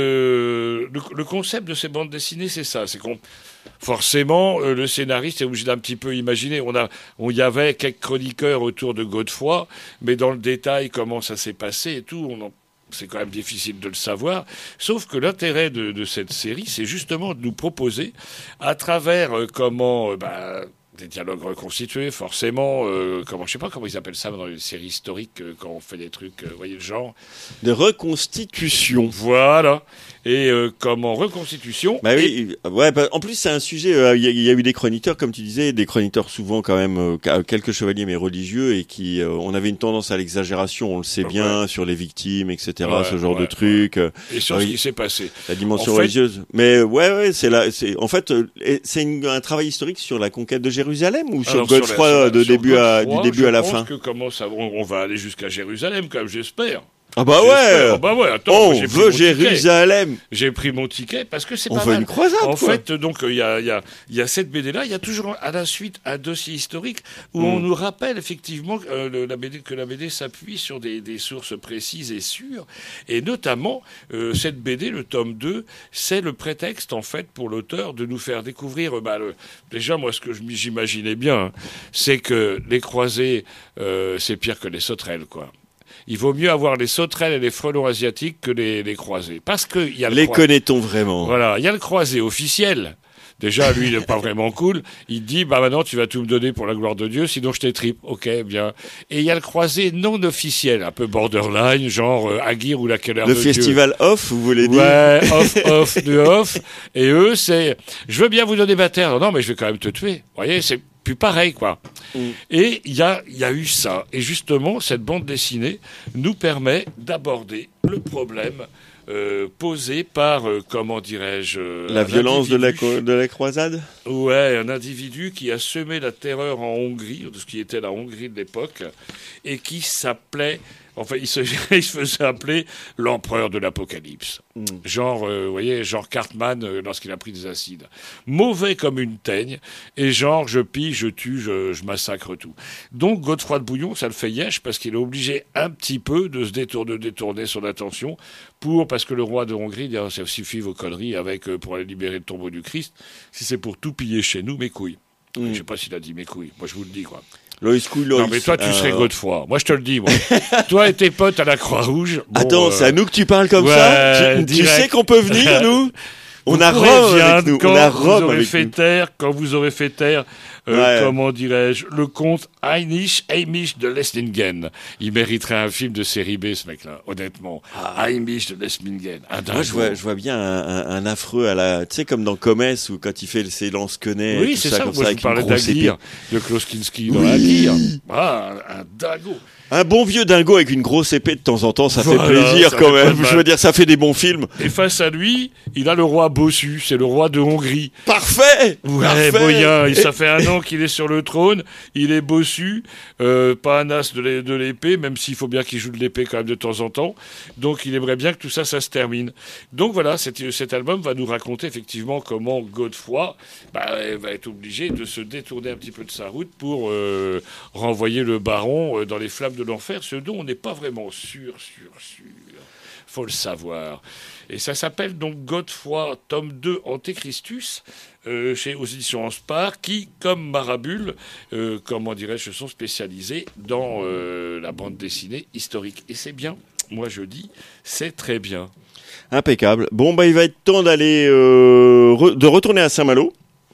euh, le, le concept de ces bandes dessinées, c'est ça, c'est qu'on forcément, euh, le scénariste est obligé d'un petit peu imaginer. On a, on y avait quelques chroniqueurs autour de Godefroy, mais dans le détail, comment ça s'est passé et tout, on en c'est quand même difficile de le savoir, sauf que l'intérêt de, de cette série, c'est justement de nous proposer, à travers euh, comment, euh, bah, des dialogues reconstitués, forcément, euh, comment, je sais pas comment ils appellent ça dans les séries historiques, euh, quand on fait des trucs, euh, vous voyez le genre. De reconstitution. Voilà. Et euh, comment reconstitution. Bah et- oui, ouais. Bah, en plus, c'est un sujet. Il euh, y, a- y a eu des chroniqueurs, comme tu disais, des chroniqueurs souvent quand même euh, quelques chevaliers mais religieux et qui, euh, on avait une tendance à l'exagération. On le sait bien sur les victimes, et cetera. Ouais, ce genre ouais, de trucs. euh, Et sur oui. ce qui s'est passé. La dimension En fait- religieuse. Mais ouais, ouais, c'est là. C'est en fait, euh, et c'est une- un travail historique sur la conquête de Jérusalem ou sur Alors, sur la- Godefroy sur la- de sur début à Godefroy, du début je à la pense fin. Que comment ça, on, on va aller jusqu'à Jérusalem, quand même, j'espère. Ah bah J'espère. ouais. Ah bah ouais, attends, On moi, j'ai pris veut mon ticket. Jérusalem. J'ai pris mon ticket parce que c'est On pas veut mal. une croisade. En quoi. fait, donc il y a, y, a, y a cette B D là, il y a toujours à la suite un dossier historique où Mm. on nous rappelle effectivement euh, le, la B D, que la B D s'appuie sur des, des sources précises et sûres, et notamment euh, cette B D, le tome deux, c'est le prétexte en fait pour l'auteur de nous faire découvrir. Euh, bah, le, déjà moi ce que je m'y- j'imaginais bien, hein, c'est que les croisés, euh, c'est pire que les sauterelles, quoi. Il vaut mieux avoir les sauterelles et les frelons asiatiques que les, les croisés. Parce qu'il y a le Les croi- connaît-on vraiment? Voilà, il y a le croisé officiel. Déjà, lui, il n'est pas vraiment cool. Il dit, bah maintenant, tu vas tout me donner pour la gloire de Dieu, sinon je t'étripe. Ok, bien. Et il y a le croisé non officiel, un peu borderline, genre euh, Aguirre ou la Keller Le de festival off, vous voulez Dieu. dire? Ouais, off, off, de off. Et eux, c'est, je veux bien vous donner ma terre. Non, mais je vais quand même te tuer. Vous voyez, c'est plus pareil, quoi. Mm. Et il y a, il y a eu ça. Et justement, cette bande dessinée nous permet d'aborder le problème euh, posé par, euh, comment dirais-je... euh, La un violence de la, individu- co- de la croisade? Ouais, un individu qui a semé la terreur en Hongrie, de ce qui était la Hongrie de l'époque, et qui s'appelait... Enfin, il se, il se faisait appeler l'empereur de l'apocalypse. Mm. Genre, euh, vous voyez, genre Cartman euh, lorsqu'il a pris des acides. Mauvais comme une teigne, et genre, je pille, je tue, je, je massacre tout. Donc, Godefroy de Bouillon, ça le fait yesh, parce qu'il est obligé un petit peu de se détourner, de détourner son attention, pour, parce que le roi de Hongrie dit, ah, ça suffit vos conneries avec, euh, pour aller libérer le tombeau du Christ, si c'est pour tout piller chez nous, mes couilles. Mm. Je sais pas s'il a dit mes couilles, moi je vous le dis, quoi. Loïs Couille, Loïs. Non, mais toi, tu Euh, serais Godefroy. Moi, je te le dis, moi. Toi et tes potes à la Croix-Rouge. bon, Attends, euh, c'est à nous que tu parles comme ouais, ça? Tu, tu direct. sais qu'on peut venir, nous? On vous a pourrez Rome viendre avec nous. Quand On a vous Rome aurez avec fait nous. taire, quand vous aurez fait taire, euh, Ouais. comment dirais-je, le comte Heinrich Heimich de Lesningen. Il mériterait un film de série B, ce mec-là, honnêtement. Heinrich de Lesningen. Un Moi, dingo. je vois, je vois bien un, un, un affreux à la, tu sais, comme dans Comès, où quand il fait ses lance-quenets, Oui, tout c'est ça, ça. comme Moi, ça, je avec vous une parlais grosse épée. d'Aguirre, de Klaus Kinski dans Oui. Aguirre. Ah, un, un dingo. Un bon vieux dingo avec une grosse épée de temps en temps, ça Voilà, fait plaisir ça quand fait pas même. de Je mal. veux dire, ça fait des bons films. Et face à lui, il a le roi bossu, c'est le roi de Hongrie. Parfait! Ouais, Parfait. Boyen, Et- ça fait un an qu'il est sur le trône, il est bossu, euh, pas un as de l'é- de l'épée, même s'il faut bien qu'il joue de l'épée quand même de temps en temps. Donc il aimerait bien que tout ça, ça se termine. Donc voilà, cet, cet album va nous raconter effectivement comment Godefroy bah, va être obligé de se détourner un petit peu de sa route pour euh, renvoyer le baron euh, dans les flammes de l'enfer, ce dont on n'est pas vraiment sûr, sûr, sûr. Faut le savoir. Et ça s'appelle donc Godefroy, tome deux, Antéchristus, euh, chez, aux éditions Anspar, qui, comme Marabule, euh, comment dirais-je, sont spécialisés dans euh, la bande dessinée historique. Et c'est bien. Moi, je dis, c'est très bien. Impeccable. Bon, bah, il va être temps d'aller, euh, re- de retourner à Saint-Malo,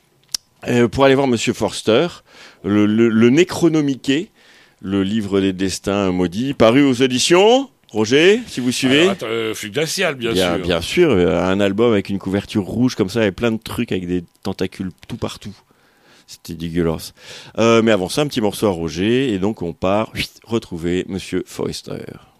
euh, pour aller voir Monsieur Forster, le, le, le Necronomiqué, le livre des destins maudits, paru aux éditions. Roger, si vous suivez. Alors, attends, euh, Flux glacial, bien, bien, sûr. bien sûr, euh, un album avec une couverture rouge comme ça et plein de trucs avec des tentacules tout partout. C'était dégueulasse. Euh, mais avant ça, un petit morceau à Roger, et donc on part oui, retrouver Monsieur Forrester.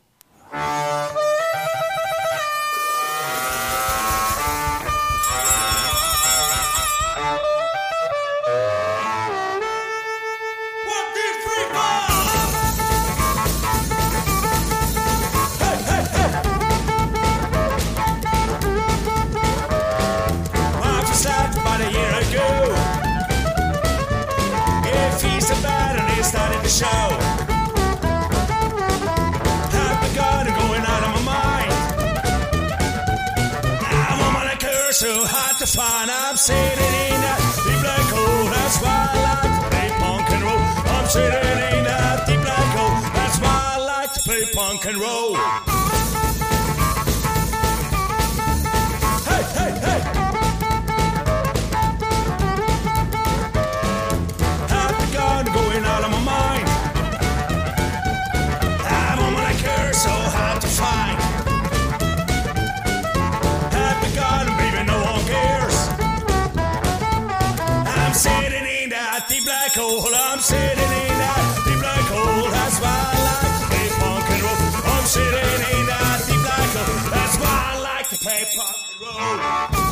Started to show. Had the gun going out of my mind. I'm on my curse, so hard to find. I'm sitting in that deep black hole. That's why I like to play punk and roll. I'm sitting in that deep black hole. That's why I like to play punk and roll. Hey, hey, hey. Had the gun going out of my mind. I'm on my curse, so hard to find. Had the gun, baby, no one cares. I'm sitting in that deep black hole. I'm sitting in that deep black hole. That's why I like to play punk and roll. I'm sitting in that deep black hole. That's why I like to play punk and roll.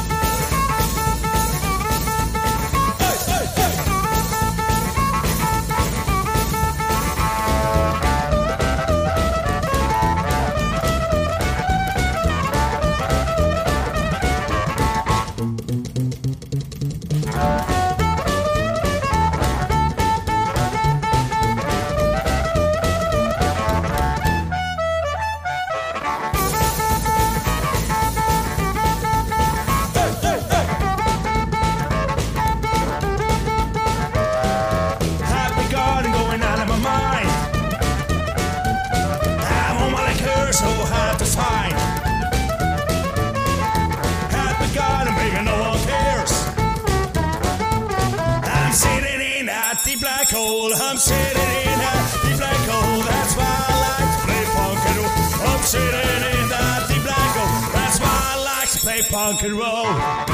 I'm sitting in that deep black hole. That's why I like to play punk and roll. I'm sitting in that deep black hole. That's why I like to play punk and roll.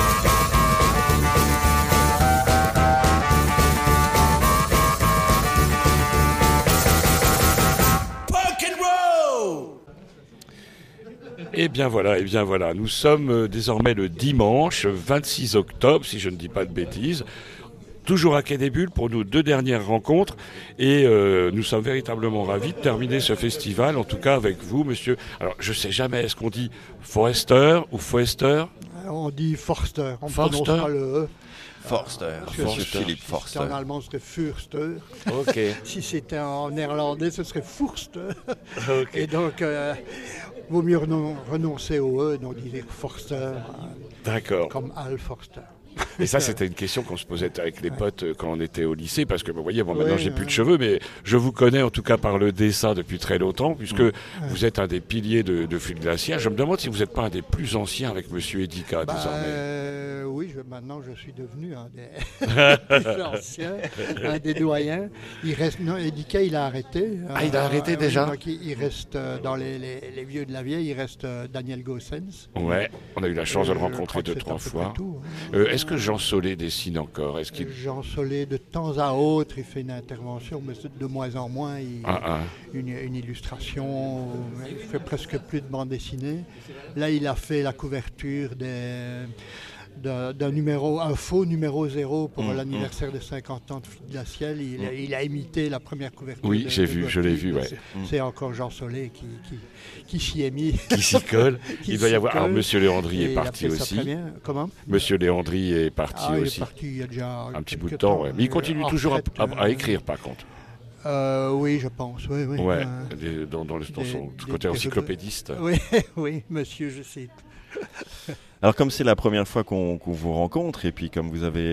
Punk and roll. Et bien voilà, et bien voilà. Nous sommes euh, désormais le dimanche vingt-six octobre, si je ne dis pas de bêtises. Toujours à Quai des Bulles pour nos deux dernières rencontres et euh, nous sommes véritablement ravis de terminer ce festival, en tout cas avec vous, monsieur. Alors, je sais jamais, est-ce qu'on dit Forrester ou Forrester ? On dit Forster, on ne Forster. prononce pas le E. Forster, Forster. Philippe Si Forster. c'était en allemand, ce serait Fürster. Ok. Si c'était en néerlandais, ce serait Fourster. Ok. Et donc, euh, vaut mieux renon- renoncer au E, donc dire Forster, euh, D'accord. comme Al Forster. Et ça, c'était une question qu'on se posait avec les potes quand on était au lycée, parce que vous voyez, bon, maintenant Ouais, j'ai plus ouais. de cheveux, mais je vous connais en tout cas par le dessin depuis très longtemps, puisque vous êtes un des piliers de, de Flux Glaciaire. Je me demande si vous n'êtes pas un des plus anciens avec Monsieur Edica Bah, désormais. euh, oui, je, maintenant je suis devenu un des plus anciens, un des doyens. Il reste, non, Edica, il a arrêté. Ah, il a arrêté oui, déjà donc il, il reste euh, dans les, les, les vieux de la vieille, il reste euh, Daniel Gossens. Ouais, on a eu la chance de le Euh, je rencontrer crois que deux, c'est trois à peu fois. près tout, hein. Euh, Est-ce que Jean Solé dessine encore? Est-ce qu'il... Jean Solé, de temps à autre, il fait une intervention, mais c'est de moins en moins. Il, Ah, ah. Une, une illustration, il fait presque plus de bande dessinée. Là, il a fait la couverture des, d'un, d'un numéro, un faux numéro zéro pour Mmh, l'anniversaire des cinquante ans de Flux Glacial. Il, a- il a imité la première couverture. Oui, de- j'ai de vu, je Gottlieb. l'ai vu, ouais. C'est, c'est encore Jean Solé qui, qui, qui s'y est mis. Qui s'y colle. Qui Il doit y s'y avoir. Alors, colle. Monsieur Léandry Et est il a parti fait ça aussi. très bien. Comment? Monsieur Léandry est parti Ah, il aussi. est parti il y a déjà Un petit quelques bout de temps, ouais. Mais il euh, continue en toujours à, retraite, à- à euh, écrire, par contre. Euh, oui, je pense. Oui, oui. Ouais, Euh, des- dans, dans le- dans des- son des- côté des- encyclopédiste. oui, oui, monsieur, je sais. Alors comme c'est la première fois qu'on qu'on vous rencontre et puis comme vous avez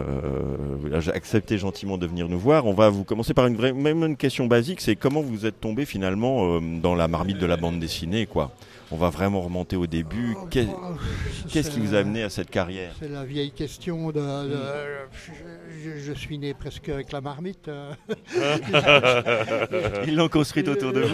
euh, accepté gentiment de venir nous voir, on va vous commencer par une vraie, même une question basique, c'est comment vous êtes tombé finalement euh, dans la marmite de la bande dessinée, quoi. On va vraiment remonter au début. Qu'est- Oh, Qu'est-ce qui c'est- vous a amené à cette carrière? C'est la vieille question de. de- je, je suis né presque avec la marmite. euh. Ils l'ont construite autour de vous.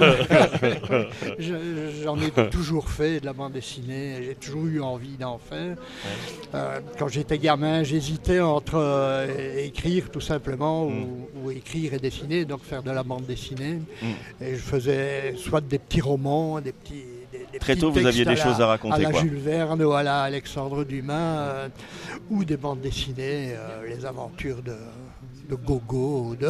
Je- J'en ai toujours fait de la bande dessinée, j'ai toujours eu envie d'en faire. Euh, quand j'étais gamin, j'hésitais entre euh, écrire tout simplement Mm. ou, ou écrire et dessiner, donc faire de la bande dessinée. Mm. Et je faisais soit des petits romans, des petits. Des, des Très petits tôt, vous textes aviez des à la- choses à raconter, À la quoi. Jules Verne ou à la Alexandre Dumas, euh, ou des bandes dessinées, euh, les aventures de. de Gogo, ou de,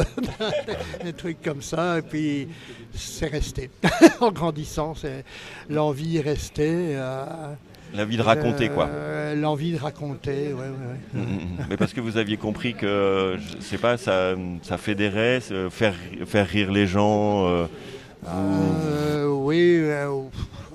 des trucs comme ça, et puis c'est resté. En grandissant, c'est, l'envie est restée. euh, La vie de raconter, quoi. euh, L'envie de raconter, ouais, ouais, ouais. Mm, mm, mm. Mais parce que vous aviez compris que, je sais pas, ça, ça fédérait, euh, faire, faire rire les gens. euh, vous- Euh, oui, euh, ou,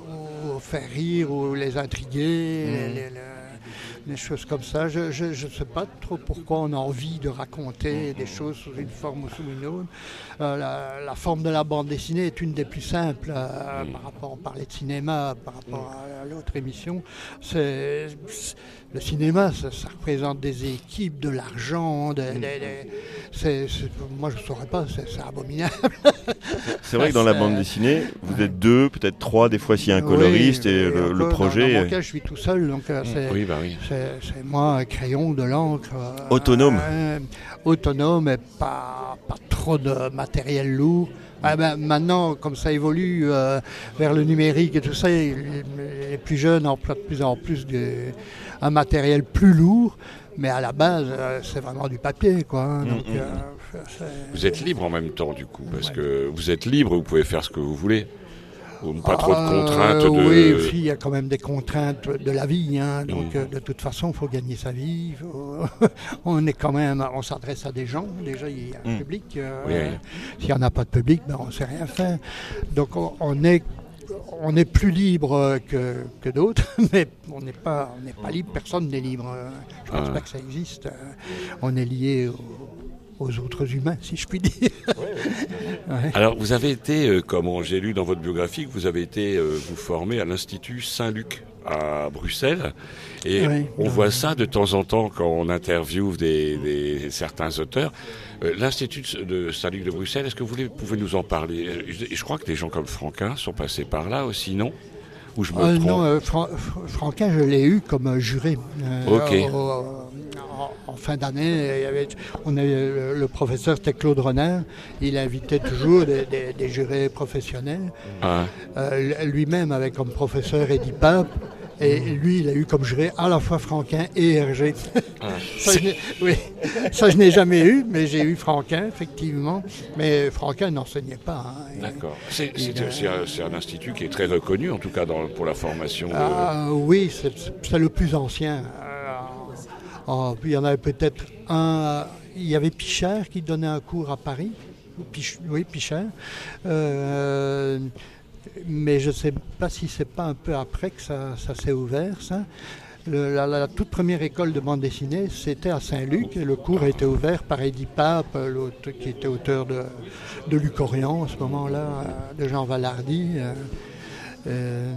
ou faire rire, ou les intriguer, Mm. les, les- les- des choses comme ça. Je ne sais pas trop pourquoi on a envie de raconter des choses sous une forme ou sous une autre. Euh, la, la forme de la bande dessinée est une des plus simples euh, par rapport, on parlait de cinéma, par rapport à, à l'autre émission. C'est, c'est- le cinéma, ça, ça représente des équipes, de l'argent, des- des- des- c'est, c'est- moi je ne saurais pas, c'est, c'est abominable. C'est vrai que dans la c'est- bande dessinée, vous êtes deux, peut-être trois, des fois s'il y a un coloriste Oui, et oui, le, le encore, projet. Dans, dans mon cas, je suis tout seul, donc euh, c'est, Oui, bah oui. c'est, c'est moi, un crayon, de l'encre. euh, Autonome. euh, autonome et pas, pas trop de matériel lourd. Ah ben, maintenant, comme ça évolue euh, vers le numérique et tout ça, les, les plus jeunes emploient de plus en plus de, un matériel plus lourd, mais à la base, euh, c'est vraiment du papier, quoi. hein. Donc, Mm, mm, euh, c'est- Vous êtes libre en même temps, du coup, parce que vous êtes libre, vous pouvez faire ce que vous voulez. Ou pas trop de Euh, contraintes de... Oui, puis il y a quand même des contraintes de la vie. hein. Donc, Mm. euh, de toute façon, il faut gagner sa vie. faut- on est quand même, on s'adresse à des gens. Déjà, il y a un Mm. public. euh, Oui, oui. S'il n'y en a pas de public, ben, on ne sait rien faire. Donc, on, on est, on est plus libre que, que d'autres, mais on n'est pas, on n'est pas libre. Personne n'est libre. Je ne pense Ah. pas que ça existe. On est lié au- aux autres humains, si je puis dire. Ouais. Alors, vous avez été, euh, comme j'ai lu dans votre biographie, que vous avez été euh, vous former à l'Institut Saint-Luc à Bruxelles. Et Oui. on voit ça de temps en temps quand on interviewe des, des- certains auteurs. Euh, L'Institut de Saint-Luc de Bruxelles, est-ce que vous voulez- pouvez nous en parler? je, je crois que des gens comme Franquin sont passés par là aussi, non? Ou je me Euh, trompe? non, euh, Fran- Fr- Franquin, je l'ai eu comme euh, juré. Euh, Ok. au- au- en, en fin d'année, il y avait, on avait, le, le professeur, c'était Claude Renard. Il invitait toujours des, des- des jurés professionnels. Ah, Euh, lui-même avait comme professeur Eddie Pape. Et lui, il a eu comme juré à la fois Franquin et Hergé. ça, je n'ai- oui, ça, je n'ai jamais eu, mais j'ai eu Franquin, effectivement. Mais Franquin n'enseignait pas. hein. d'accord. C'est Il c'est- a- c'est un, c'est un institut qui est très reconnu, en tout cas dans, pour la formation. de- Ah, oui, c'est c'est le plus ancien. Euh, oh, puis il y en avait peut-être un. Il y avait Pichard qui donnait un cours à Paris. Ou Pich- oui, Pichard. Euh, mais je ne sais pas si c'est pas un peu après que ça, ça s'est ouvert, ça. Le- la, la toute première école de bande dessinée, c'était à Saint-Luc. Et le cours a été ouvert par Eddie Pape, l'autre qui était auteur de, de Luc Orion à ce moment-là, euh, de Jean Vallardy. euh, euh,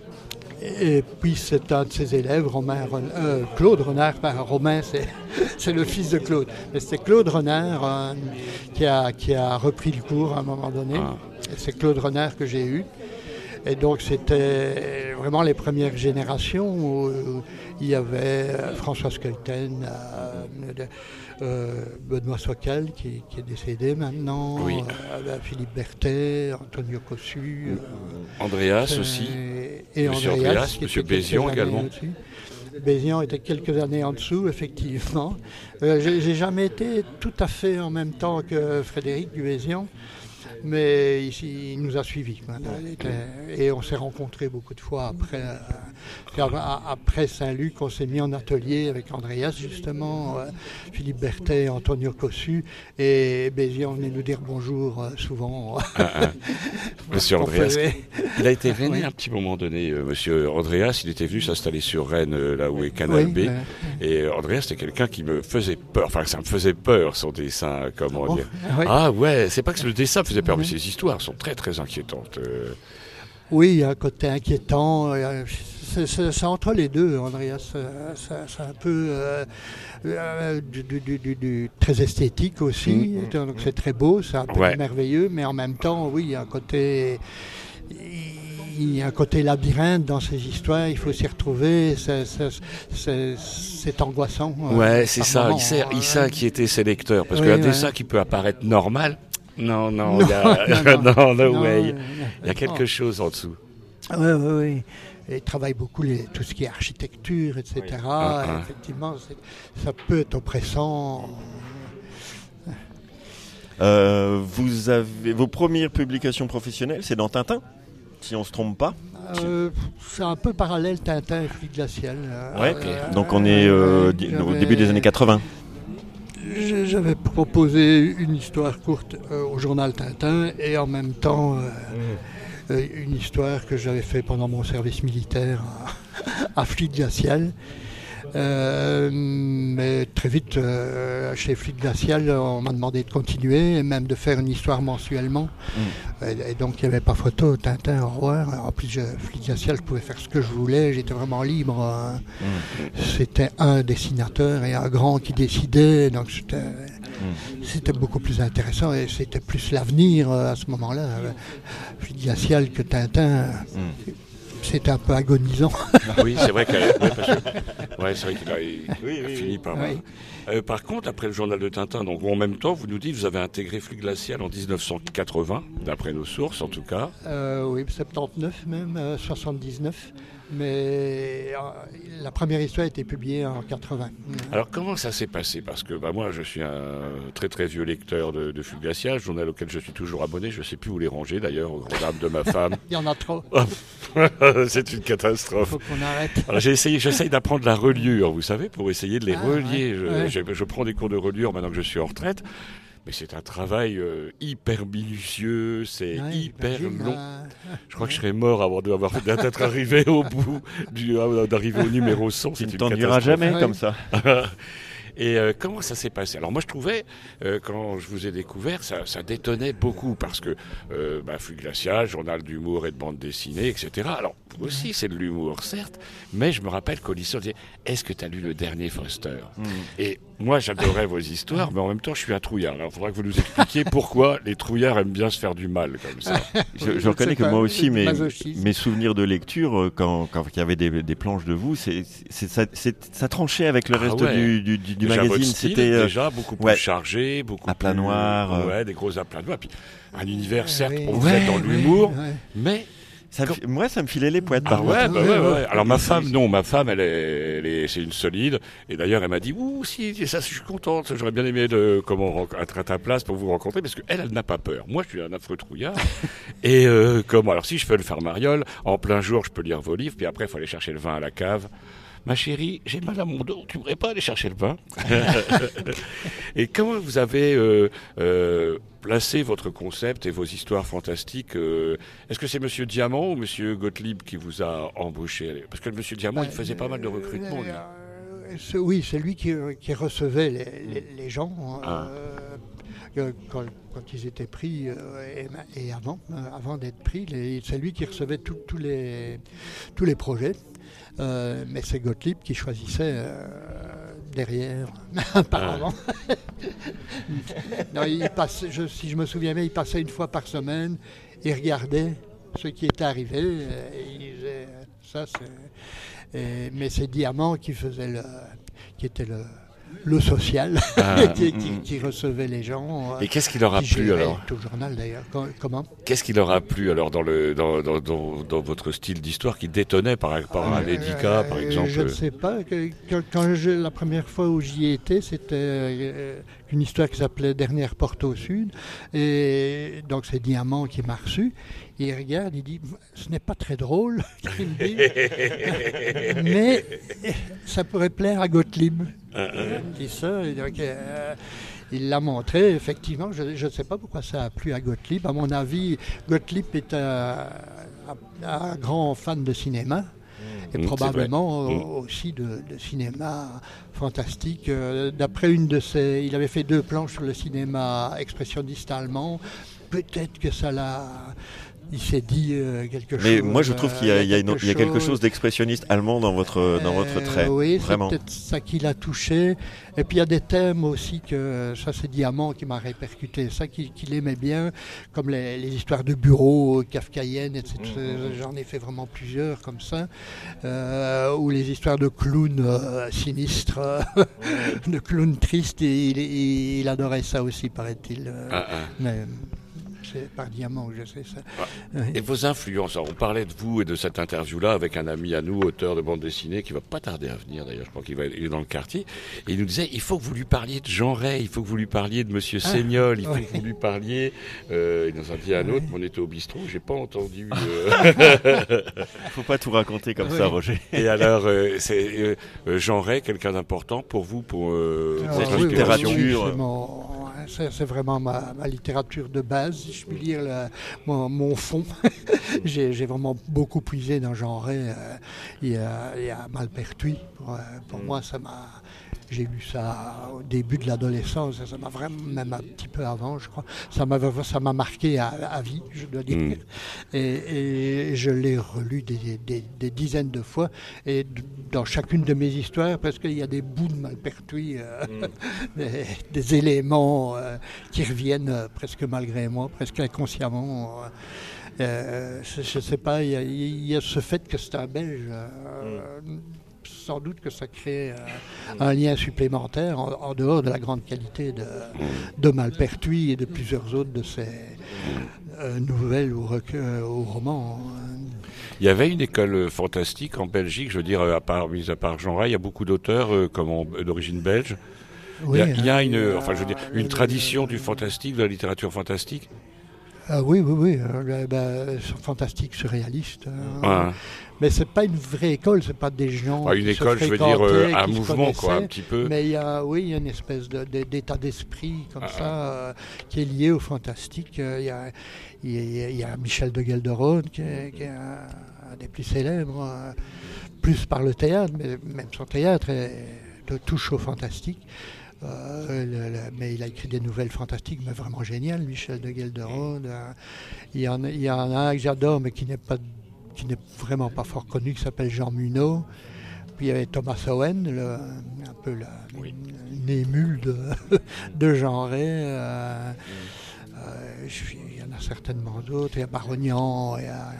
et puis c'est un de ses élèves, Romain Ren- euh, Claude Renard, pas Romain, c'est, c'est le fils de Claude. Mais c'était Claude Renard euh, qui, a, qui a repris le cours à un moment donné. Ah. Et c'est Claude Renard que j'ai eu. Et donc c'était vraiment les premières générations où il y avait euh, François Skelten, euh, de- euh, Benoît Socal qui, qui est décédé maintenant, Oui. euh, Philippe Berthet, Antonio Cossu. euh, Andreas aussi. et, et Monsieur Andreas, Andreas, qui Monsieur était quelques Bézion années également. au-dessus. Bézion était quelques années en dessous, effectivement. Euh, j'ai, j'ai jamais été tout à fait en même temps que Frédéric Dubézion, mais ici, il nous a suivis. quoi. Il était- Et on s'est rencontrés beaucoup de fois après. euh, puis a- Après Saint-Luc, on s'est mis en atelier avec Andreas, justement, euh, Philippe Berthet, Antonio Cossu, et Bézion venait nous dire bonjour euh, souvent. Ah, ah. Monsieur On Andreas, faisait- il a été rennais Oui. à un petit moment donné. euh, Monsieur Andreas, il était venu s'installer sur Rennes, euh, là où est Canal Oui, B. ouais. Et euh, Andreas, c'était quelqu'un qui me faisait peur. Enfin, ça me faisait peur, son dessin, comment Bon, dire. oui. Ah ouais, c'est pas que le dessin me faisait peur, mais ces histoires sont très très inquiétantes. euh. Oui, il y a un côté inquiétant. C'est, c'est, c'est entre les deux, Andreas. C'est, c'est un peu euh, euh, du, du, du, du, très esthétique aussi. Mmh, donc mmh. C'est très beau, c'est un peu ouais. merveilleux, mais en même temps, oui, il y a un côté... Il y a un côté labyrinthe dans ces histoires, il faut s'y retrouver, c'est, c'est, c'est, c'est angoissant. Ouais, euh, c'est ça, moment, il sait, il sait inquiéter ses lecteurs, parce oui, qu'un ouais. dessin qui peut apparaître normal, non, non, il y a, non, non, no, no way, il y a quelque chose en dessous. Oui, oui, oui. Il travaille beaucoup les, tout ce qui est architecture, et cetera. Oui. Et effectivement, c'est, ça peut être oppressant. Euh, vous avez vos premières publications professionnelles, c'est dans Tintin, si on se trompe pas. Euh, c'est un peu parallèle Tintin et Flic Glacial. Ouais. Euh, Donc on est euh, euh, au début des années quatre-vingts. J'avais proposé une histoire courte euh, au journal Tintin et en même temps euh, mmh. euh, une histoire que j'avais fait pendant mon service militaire à, à Flic Glacial. Euh, mais très vite, euh, chez Flic Glacial, on m'a demandé de continuer et même de faire une histoire mensuellement. Mm. Et, et donc, il n'y avait pas photo, Tintin, au revoir. En plus, je, Flic Glacial, je pouvais faire ce que je voulais, j'étais vraiment libre. Hein. Mm. C'était un dessinateur et un grand qui décidait, donc c'était, mm. c'était beaucoup plus intéressant et c'était plus l'avenir à ce moment-là. Flic Glacial que Tintin. Mm. C'était un peu agonisant. Oui, c'est vrai, ouais, parce que, ouais, c'est vrai qu'il a, il, oui, oui, a fini par... Oui. Euh, par contre, après le journal de Tintin, donc en même temps, vous nous dites que vous avez intégré Flic Glacial en dix-neuf cent quatre-vingts, d'après nos sources en tout cas. Euh, oui, soixante-dix-neuf même, euh, soixante-dix-neuf. Mais euh, la première histoire a été publiée en quatre-vingts. Alors comment ça s'est passé ? Parce que bah, moi je suis un très très vieux lecteur de, de Flic Glacial, journal auquel je suis toujours abonné, je ne sais plus où les ranger d'ailleurs, au grand dam de ma femme. Il y en a trop. C'est une catastrophe. Il faut qu'on arrête. Alors j'ai essayé, j'essaye d'apprendre la reliure, vous savez, pour essayer de les ah, relier. Ouais, je, ouais. Je, je prends des cours de reliure maintenant que je suis en retraite. Mais c'est un travail euh, hyper minutieux, c'est ouais, hyper long. Euh... Je crois que je serais mort avant d'avoir, d'être arrivé au bout, du, d'arriver au numéro cent. Tu ne t'en diras jamais ouais. comme ça. Et euh, comment ça s'est passé ? Alors moi je trouvais, euh, quand je vous ai découvert, ça, ça détonnait beaucoup parce que euh, bah, Flic Glacial, journal d'humour et de bande dessinée, et cetera. Alors aussi c'est de l'humour certes, mais je me rappelle qu'au lycée on disait « Est-ce que tu as lu le dernier Foster ?» mmh. Et moi j'adorais vos histoires, mais en même temps je suis un trouillard. Alors il faudra que vous nous expliquiez pourquoi les trouillards aiment bien se faire du mal comme ça. Je, je reconnais que moi aussi, mes, mes souvenirs de lecture, quand, quand il y avait des, des planches de vous, c'est, c'est, ça, c'est, ça tranchait avec le reste ah ouais. du, du, du déjà magazine. Style, c'était euh, déjà beaucoup plus ouais. chargé, beaucoup à plat plus, noir. Euh... Ouais, des gros aplats noirs. Puis un univers certes, oui. on vous êtes dans ouais, l'humour, ouais. mais ça me, moi, ça me filait les poètes. Ah par ouais, contre. bah ouais, ouais. Alors ma femme, non, ma femme, elle est, elle est, c'est une solide. Et d'ailleurs, elle m'a dit, ouh, si, ça, je suis contente. J'aurais bien aimé de, comment, être à ta place pour vous rencontrer, parce que elle, elle n'a pas peur. Moi, je suis un affreux trouillard. Et euh, comment, alors si je fais le faire mariole, en plein jour, je peux lire vos livres, puis après, il faut aller chercher le vin à la cave. Ma chérie, j'ai mal à mon dos, tu ne voudrais pas aller chercher le vin ? Et comment vous avez euh, euh, placé votre concept et vos histoires fantastiques euh, Est-ce que c'est Monsieur Diamant ou Monsieur Gottlieb qui vous a embauché ? Parce que Monsieur Diamant, il faisait pas mal de recrutement, lui. Euh, c'est, oui, c'est lui qui, qui recevait les, les, les gens. Ah. Euh, Quand, quand ils étaient pris euh, et, et avant, euh, avant d'être pris, les, c'est lui qui recevait tous les, tous les projets. Euh, mais c'est Gottlieb qui choisissait euh, derrière, apparemment. Ah. Non, il passe, je, si je me souviens bien, il passait une fois par semaine, il regardait ce qui était arrivé, et il disait ça, c'est... Et, mais c'est Diamant qui faisait le, qui était le le social, ah, qui, qui, qui recevait les gens. Et qu'est-ce qui leur a plu alors ? Tout le journal d'ailleurs. Comment ? Qu'est-ce qui leur a plu alors dans le dans dans, dans, dans votre style d'histoire qui détonnait par rapport à Lédica, par exemple ? Je ne sais pas. Quand, quand je, la première fois où j'y étais, c'était euh, une histoire qui s'appelait Dernière porte au sud, et donc c'est Diamant qui m'a reçu. Il regarde, il dit « Ce n'est pas très drôle, » il me dit, mais ça pourrait plaire à Gottlieb. Il me dit ça, et donc, euh, il l'a montré, effectivement. Je ne sais pas pourquoi ça a plu à Gottlieb. À mon avis, Gottlieb est un, un grand fan de cinéma. Et mmh, probablement mmh. aussi de, de cinéma fantastique. Euh, d'après une de ses... Il avait fait deux planches sur le cinéma expressionniste allemand. Peut-être que ça l'a... il s'est dit euh, quelque Mais chose. moi, je trouve qu'il y a, il y a, une- quelque il y a quelque chose. chose d'expressionniste allemand dans votre, dans votre Euh, trait. Oui, Vraiment. c'est peut-être ça qui l'a touché. Et puis il y a des thèmes aussi que ça c'est Diamant qui m'a répercuté, ça qu'il qu'il aimait bien, comme les, les histoires de bureaux kafkaïennes, et cetera. J'en ai fait vraiment plusieurs comme ça, euh, ou les histoires de clowns euh, sinistres, de clowns tristes. Et il, il, il adorait ça aussi, paraît-il. Euh, Ah, ah. Mais c'est par Diamant que je sais ça. Oui. Et vos influences, alors, on parlait de vous et de cette interview-là avec un ami à nous, auteur de bande dessinée, qui va pas tarder à venir d'ailleurs, je crois qu'il va il est dans le quartier, et il nous disait, il faut que vous lui parliez de Jean Ray, il faut que vous lui parliez de Monsieur Ah, Seignol, il faut oui. que vous lui parliez, euh, il nous en dit un autre, mais on était au bistrot, j'ai pas entendu... euh, Faut pas tout raconter comme Oui. ça, Roger. Et alors, euh, c'est euh, euh, Jean Ray, quelqu'un d'important pour vous, pour euh, Ah, votre oui, inspiration littérature. oui, c'est mon- c'est, c'est vraiment ma, ma littérature de base, si je puis dire, la- mon, mon fond. j'ai, j'ai vraiment beaucoup puisé dans Jean Ray. euh, Il y a, il y a Malpertuis. Pour, euh, pour moi, ça m'a. J'ai lu ça au début de l'adolescence, ça m'a vraiment, même un petit peu avant, je crois. Ça m'a, ça m'a marqué à, à vie, je dois dire. Mm. Et, et je l'ai relu des, des, des dizaines de fois. Et d- dans chacune de mes histoires, parce qu'il y a des bouts de Malpertuis, euh, des, des éléments euh, qui reviennent euh, presque malgré moi, presque inconsciemment. euh. Euh, je ne sais pas, il y, a- il y a ce fait que c'est un Belge. euh, Sans doute que ça crée euh, un lien supplémentaire en, en dehors de la grande qualité de, de Malpertuis et de plusieurs autres de ses euh, nouvelles ou, recu- euh, ou romans. Il y avait une école fantastique en Belgique, je veux dire, à part, mis à part Jean Ray, il y a beaucoup d'auteurs euh, comme en- d'origine belge. Il y a, il y a une, euh, enfin, je veux dire, une tradition du fantastique, de la littérature fantastique. Ah oui, oui, oui, euh, le- ben, c'est fantastique, surréaliste. euh, Ouais. Mais c'est pas une vraie école, c'est pas des gens. Enfin, une qui se école, je veux dire, euh, fréquentaient, un qui se mouvement, quoi, un connaissaient. petit peu. Mais il y a, oui, il y a une espèce de- de- d'état d'esprit comme Ah, ça euh, qui est lié au fantastique. Euh, Il y a, il y a- il y a Michel de Gelderode qui est, qui est un, un des plus célèbres, euh, plus par le théâtre, mais même son théâtre est de touche au fantastique. Euh, le- le- mais il a écrit des nouvelles fantastiques, mais vraiment géniales, Michel de Gelderode. Euh, il, y en, a- il y en a un que j'adore, mais qui n'est pas qui n'est vraiment pas fort connu, qui s'appelle Jean Munot. Puis il y avait Thomas Owen, le- un peu la, Oui. une émule de, de Jean Ray. Euh, euh, je- il y en a certainement d'autres. Il y a Barognan, il y a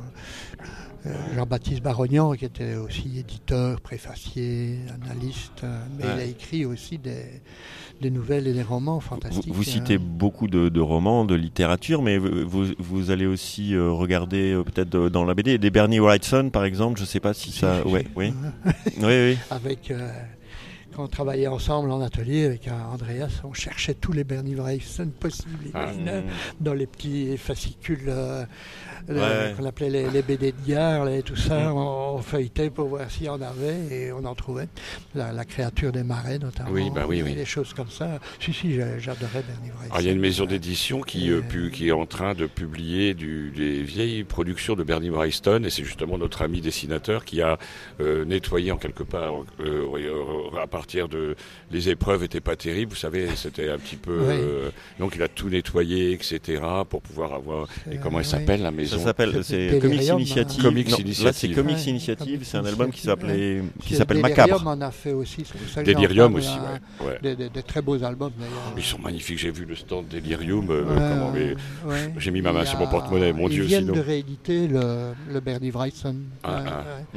euh, Jean-Baptiste Barognan, qui était aussi éditeur, préfacier, analyste. euh, Mais Ouais. il a écrit aussi des, des nouvelles et des romans Vous, fantastiques. vous citez euh. beaucoup de, de romans, de littérature, mais vous, vous, vous allez aussi euh, regarder euh, peut-être euh, dans la B D des Bernie Wrightson, par exemple. Je sais pas si ça. Si, Ouais, si. oui, oui, oui. Avec, euh, quand on travaillait ensemble en atelier avec euh, Andreas, on cherchait tous les Bernie Wrightson possibles et Ah. imaginables dans les petits fascicules euh, Ouais. euh, qu'on appelait les, les B D de gare là, et tout ça. On, on feuilletait pour voir s'il y en avait et on en trouvait. La, la créature des marais notamment. Oui, bah oui, et oui. Des choses comme ça. Si, si, j'a- j'adorais Bernie Wrightson. Alors, il y a une maison d'édition qui, euh, Euh, pu- qui est en train de publier du, des vieilles productions de Bernie Wrightson, et c'est justement notre ami dessinateur qui a euh, nettoyé en quelque part, euh, oui, euh, à partir de... Les épreuves n'étaient pas terribles, vous savez, c'était un petit peu... Oui. euh, donc il a tout nettoyé, et cetera, pour pouvoir avoir... Et comment elle oui. s'appelle, la maison? Ça s'appelle, C'est c'est Comics Delirium, Initiative. hein. Comics Non, Là, c'est Initiative. Comics Ouais, Initiative. Comics C'est un album qui Initiative, s'appelait, qui Puis s'appelle Delirium Macabre. en a fait aussi. C'est pour ça que j'en Delirium parle, aussi, euh, ouais. ouais. Des, des- des très beaux albums d'ailleurs. Ils sont magnifiques, j'ai vu le stand Delirium. euh, Ouais, comment, mais- ouais. j'ai mis ma main Il y sur mon a- porte-monnaie, mon Dieu, Ils viennent sinon. de rééditer le, le Bernie Wrightson. Ah, Ouais, ah. ouais.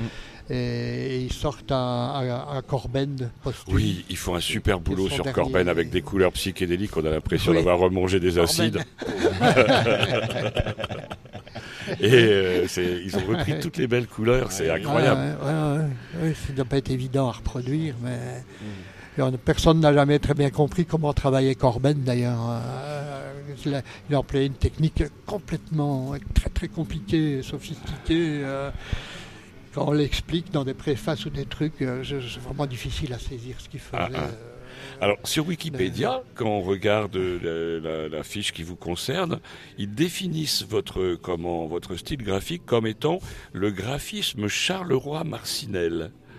Et ils sortent un, un, un Corben posthume. Oui, ils font un super boulot son sur dernier- Corben avec des couleurs psychédéliques. On a l'impression Oui. d'avoir remangé des Corben. acides. Et euh, c'est- ils ont repris toutes les belles couleurs, c'est incroyable. Ouais, ouais, ouais, ouais. Ça ne doit pas être évident à reproduire, mais et on- personne n'a jamais très bien compris comment travaillait Corben d'ailleurs. Euh, il, a, il a employé une technique complètement très très compliquée, sophistiquée. euh, quand on l'explique dans des préfaces ou des trucs, euh, c'est c'est vraiment difficile à saisir ce qu'il faisait. Ah, ah. euh. Alors, sur Wikipédia, quand on regarde la, la- la fiche qui vous concerne, ils définissent votre, comment, votre style graphique comme étant le graphisme Charleroi Marcinelle.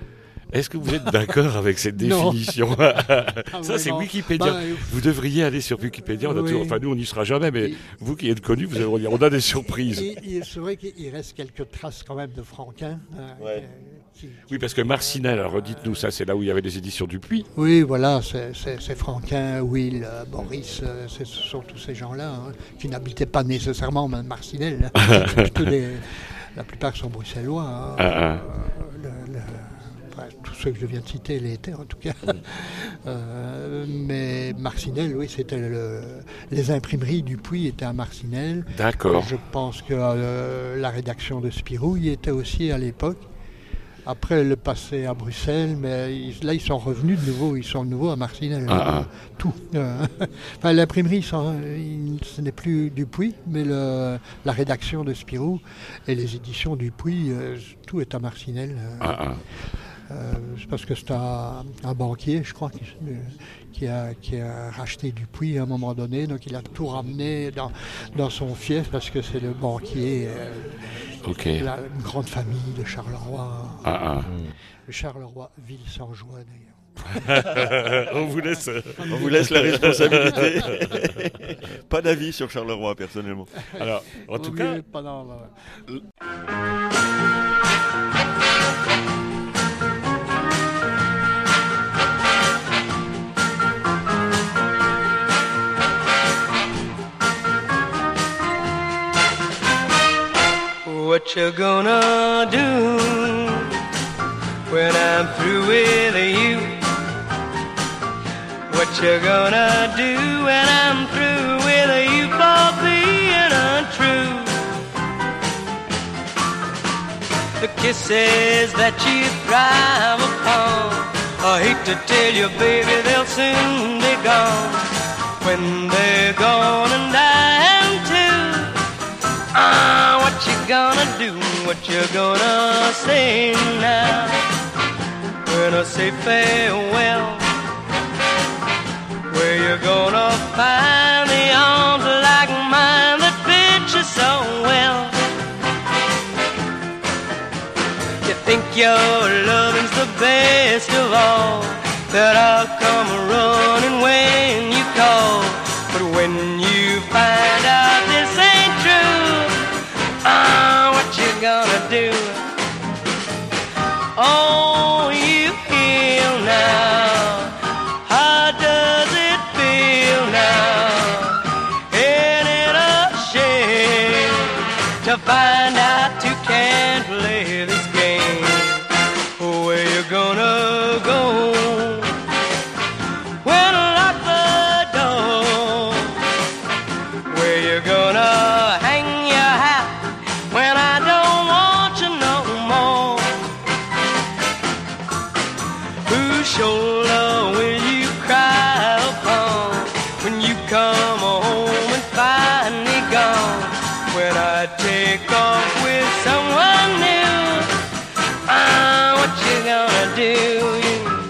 Est-ce que vous êtes d'accord avec cette Non. définition? Ah, Ça, ouais, c'est non. Wikipédia. Bah, euh, Vous devriez aller sur Wikipédia. On a Oui. toujours- Enfin, nous, on n'y sera jamais, mais Et- vous qui êtes connu, vous allez dire, on a des surprises. Et, et c'est vrai qu'il reste quelques traces quand même de Franquin. euh, Ouais. qui- qui- Oui, parce que Marcinelle, alors redites-nous ça, c'est là où il y avait les éditions Dupuis. Oui, voilà, c'est, c'est, c'est Franquin, Will, euh, Boris, euh, c'est, ce sont tous ces gens-là hein, qui n'habitaient pas nécessairement même Marcinelle. C'est plutôt des- la plupart sont bruxellois. hein. Ah, ah. Euh, le- le- enfin, tous ceux que je viens de citer l'étaient en tout cas. Euh, mais Marcinelle, oui, c'était le, les imprimeries Dupuis étaient à Marcinelle. D'accord. Je pense que euh, la rédaction de Spirou y était aussi à l'époque. Après, le passé à Bruxelles, mais ils- là, ils sont revenus de nouveau. Ils sont de nouveau à Marcinelle. Ah, ah. Tout. Euh, enfin, l'imprimerie, ça, il- ce n'est plus Dupuis, mais le, la rédaction de Spirou et les éditions Dupuis, euh, tout est à Marcinelle. Euh, Ah, ah. euh, c'est parce que c'est un, un banquier, je crois, qui, euh, qui a, qui a racheté Dupuis à un moment donné. Donc, il a tout ramené dans, dans son fief parce que c'est le banquier, euh, Ok. la, une grande famille de Charleroi. Ah, ah. Le Charleroi, ville sans joie d'ailleurs. On vous laisse. On vous laisse la responsabilité. Pas d'avis sur Charleroi, personnellement. Alors, en tout Oui, cas, pendant, euh, What you gonna do when I'm through with you? What you gonna do when I'm through with you for being untrue? The kisses that you thrive upon, I hate to tell you, baby, they'll soon be gone. When they're gone and I'm too. Ah, what you gonna do? What you gonna say now? When I say farewell, where you gonna find the arms like mine that fit you so well? You think your loving's the best of all, that I'll come running when you call. But when you find out this ain't true, ah, what you gonna do? Oh, you feel now. How does it feel now? Ain't it a shame to find out you can't play this game? Where you gonna go? When I lock the door, where you gonna hang your hat when I don't want you no more? Whose shoulder will you cry upon when you come home and find me gone? When I take off with someone new, ah, what you gonna do?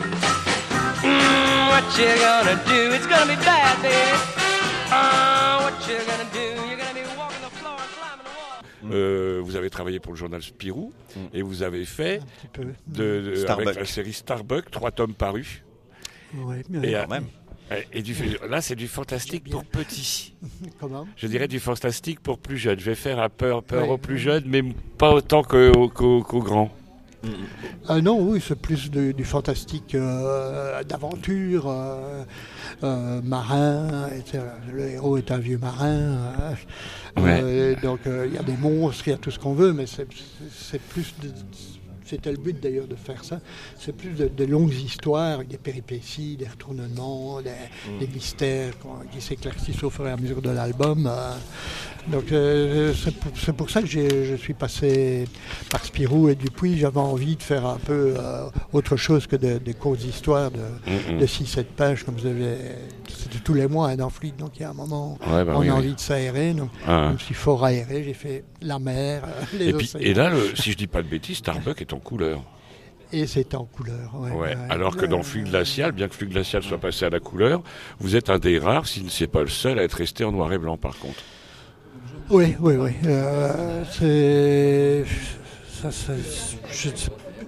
Mm, what you gonna do? It's gonna be bad, baby. Ah, what you gonna do? You're gonna be walking the floor and climbing the wall. euh, vous avez travaillé pour le journal Spirou et vous avez fait un petit peu. de, de- Starbuck. avec la série Starbuck trois tomes parus. Ouais, Et, mais euh, Quand même. et du, là, c'est du fantastique pour petits. comment? Je dirais du fantastique pour plus jeunes. Je vais faire un peur, peur Ouais. aux plus jeunes, mais pas autant qu'aux qu'aux- qu'aux grands. Ah non, oui, c'est plus de- du fantastique euh, d'aventure, euh, euh, marin, et cetera. Le héros est un vieux marin, euh, Ouais. euh, donc euh, il y a des monstres, il y a tout ce qu'on veut, mais c'est c'est plus de... C'était le but d'ailleurs de faire ça. C'est plus de, de longues histoires, avec des péripéties, des retournements, des, des mystères qu'on- qui s'éclaircissent au fur et à mesure de l'album. euh. Donc euh, c'est pour, c'est pour ça que j'ai- je suis passé par Spirou et Dupuis. J'avais envie de faire un peu euh, autre chose que de- des courtes histoires de, Mm-mm. de six sept pages, comme vous avez. C'était tous les mois hein, dans Fluide, donc il y a un moment, Ouais, bah on oui, a oui. envie de s'aérer. Donc Ah. je me suis fort aéré, j'ai fait la mer, euh, les Et, puis, océans. et là, le- si je dis pas de bêtises, Starbuck est en couleur. Et c'était en couleur. Ouais, Ouais. ouais. Alors que dans Euh, Flux glacial, bien que Flux glacial soit passé à la couleur, vous êtes un des rares, si ce n'est pas le seul, à être resté en noir et blanc par contre. Oui, oui, oui. Euh, c'est. Ça, ça- je sais-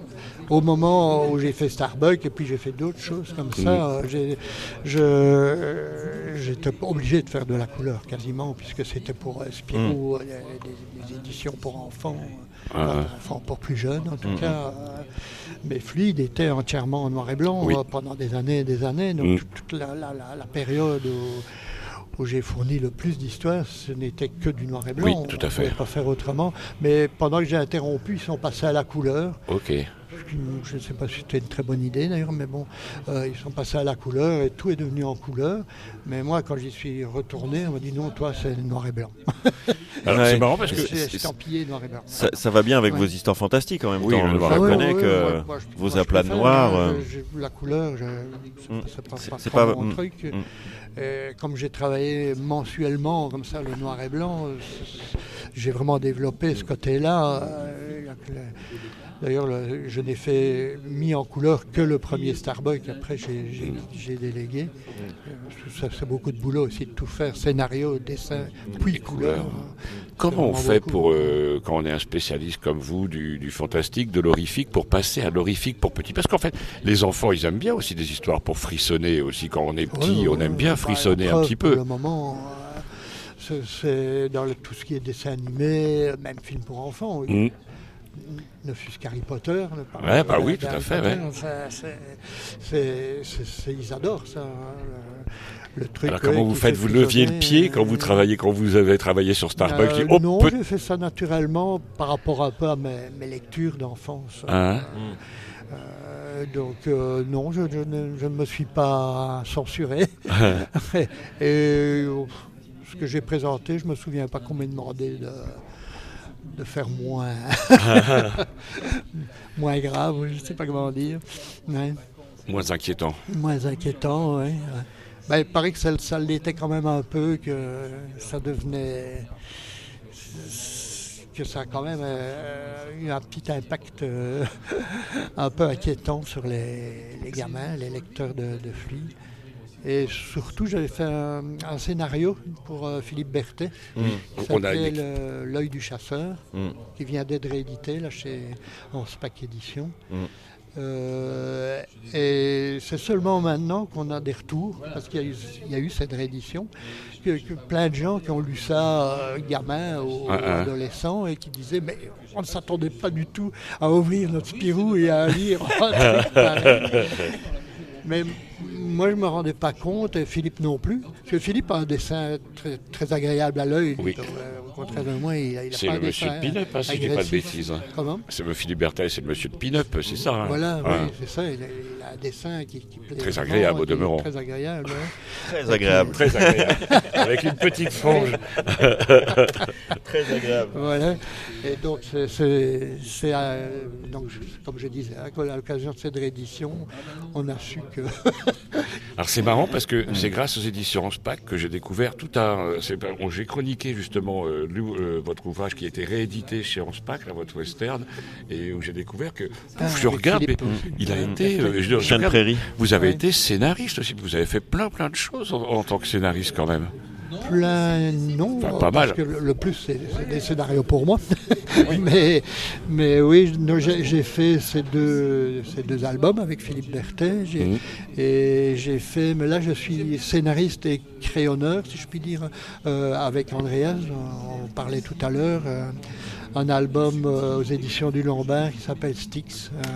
au moment où j'ai fait Starbuck, et puis j'ai fait d'autres choses comme ça, euh, j'ai, je, euh, j'étais obligé de faire de la couleur quasiment, puisque c'était pour euh, Spirou, mm. euh, des, des éditions pour enfants, Ah. euh, enfants pour plus jeunes en tout Mm. cas. Euh, mais Fluide était entièrement en noir et blanc Oui. euh, pendant des années et des années, donc Mm. toute, toute la, la, la, la période où où j'ai fourni le plus d'histoires, ce n'était que du noir et blanc. Oui, tout à On fait. ne pouvait pas faire autrement. Mais pendant que j'ai interrompu, ils sont passés à la couleur. Ok. Je ne sais pas si c'était une très bonne idée d'ailleurs, mais bon, euh, ils sont passés à la couleur et tout est devenu en couleur. Mais moi, quand j'y suis retourné, on m'a dit non, toi, c'est noir et blanc. Alors Ouais. c'est marrant parce que C'est estampillé noir et blanc. Ça, ça va bien avec Ouais. vos histoires fantastiques en même Oui, temps. le Je noir et reconnais ouais, que ouais, ouais, moi, je- vos moi, je aplats préfère, noirs. hein, euh, je- je- la couleur, je, c'est, Mm. c'est pas, C'est- pas c'est trop pas- mon mm, truc. mm. Et comme j'ai travaillé mensuellement comme ça, le noir et blanc, euh, j'ai vraiment développé ce côté-là. euh, D'ailleurs, le- je n'ai fait mis en couleur que le premier Starbuck. Après, j'ai, j'ai, j'ai délégué. Euh, Ça, c'est beaucoup de boulot aussi de tout faire, scénario, dessin, puis couleur. comment on vraiment fait beaucoup. pour, euh, quand on est un spécialiste comme vous, du, du fantastique, de l'horrifique, pour passer à l'horrifique pour petits? Parce qu'en fait, les enfants, ils aiment bien aussi des histoires pour frissonner aussi. Quand on est petit, Ouais, on aime bien bah, frissonner la un preuve, petit Pour peu. le moment, euh, c'est, c'est dans le- tout ce qui est dessin animé, même film pour enfants. Mm. Ne fût-ce qu'Harry Potter. ne parle Ouais, pas bah oui, d'Harry tout à fait, Potter, ouais. ça, c'est, c'est, c'est- c'est- ils adorent ça. hein, le, le truc, Alors comment ouais, vous qui faites? fait Vous leviez le frissonner, pied quand vous euh, travaillez, quand vous avez travaillé sur Starbucks? euh, Oh, non, peut- j'ai fait ça naturellement par rapport un peu à mes, mes lectures d'enfance. Hein? Euh, donc euh, non, je, je ne, je ne me suis pas censuré. Et euh, ce que j'ai présenté, je me souviens pas qu'on m'ait demandé de, de faire moins, moins grave, je ne sais pas comment dire. Ouais. Moins inquiétant. Moins inquiétant, oui. Ben, il paraît que ça, ça l'était quand même un peu, que ça devenait... que ça a quand même euh, eu un petit impact euh, un peu inquiétant sur les, les gamins, les lecteurs de, de Fluide. Et surtout, j'avais fait un, un scénario pour euh, Philippe Berthet, Mm. qui On a s'appelait une- Le- L'œil du chasseur, Mm. qui vient d'être réédité là, chez Anspach Éditions. Mm. Euh, et c'est seulement maintenant qu'on a des retours, parce qu'il y a eu, il y a eu cette réédition, que, que plein de gens qui ont lu ça, euh, gamins ou Ah, ah. adolescents, et qui disaient mais on ne s'attendait pas du tout à ouvrir notre Spirou et à lire un truc pareil. Mais moi, je ne me rendais pas compte, et Philippe non plus, parce que Philippe a un dessin très, très agréable à l'œil. Oui. Donc, euh, au contraire de moi, il a, il a C'est pas le un monsieur dessin de Pin-Up, hein, si je dis pas de agressif. bêtises. hein. Comment C'est le Philippe Berthet, c'est le monsieur de Pin-Up, c'est ça. hein. Voilà, Ouais. oui, c'est ça. Il a, il a un dessin qui, qui plaît. Très vraiment, agréable, au qui est demeurant. Très agréable, ouais. Très agréable. Très agréable. Avec une petite frange. Très agréable. Voilà. Et donc, c'est, c'est, c'est, euh, donc, je- comme je disais, hein, à l'occasion de cette réédition, on a su que. Alors c'est marrant parce que c'est grâce aux éditions Anspach que j'ai découvert tout un... c'est pas- on- J'ai chroniqué justement euh, lu- euh, votre ouvrage qui a été réédité chez Anspach, là, votre western, et où j'ai découvert que... Ah, je avec regarde, Philippe mais aussi. il a Ouais. été... euh, je, je Chien de regarde, prairie. vous avez Ouais. été scénariste aussi, vous avez fait plein plein de choses en, en tant que scénariste quand même. Plein, non, Enfin, pas parce mal. que le, le plus, c'est, c'est des scénarios pour moi. mais, mais oui, non, j'ai, j'ai fait ces deux, ces deux albums avec Philippe Berthet. J'ai, Mhm. Et j'ai fait, mais là, je suis scénariste et crayonneur, si je puis dire, euh, avec Andreas. On, on parlait tout à l'heure. euh, un album euh, aux éditions du Lombard qui s'appelle Styx. Euh,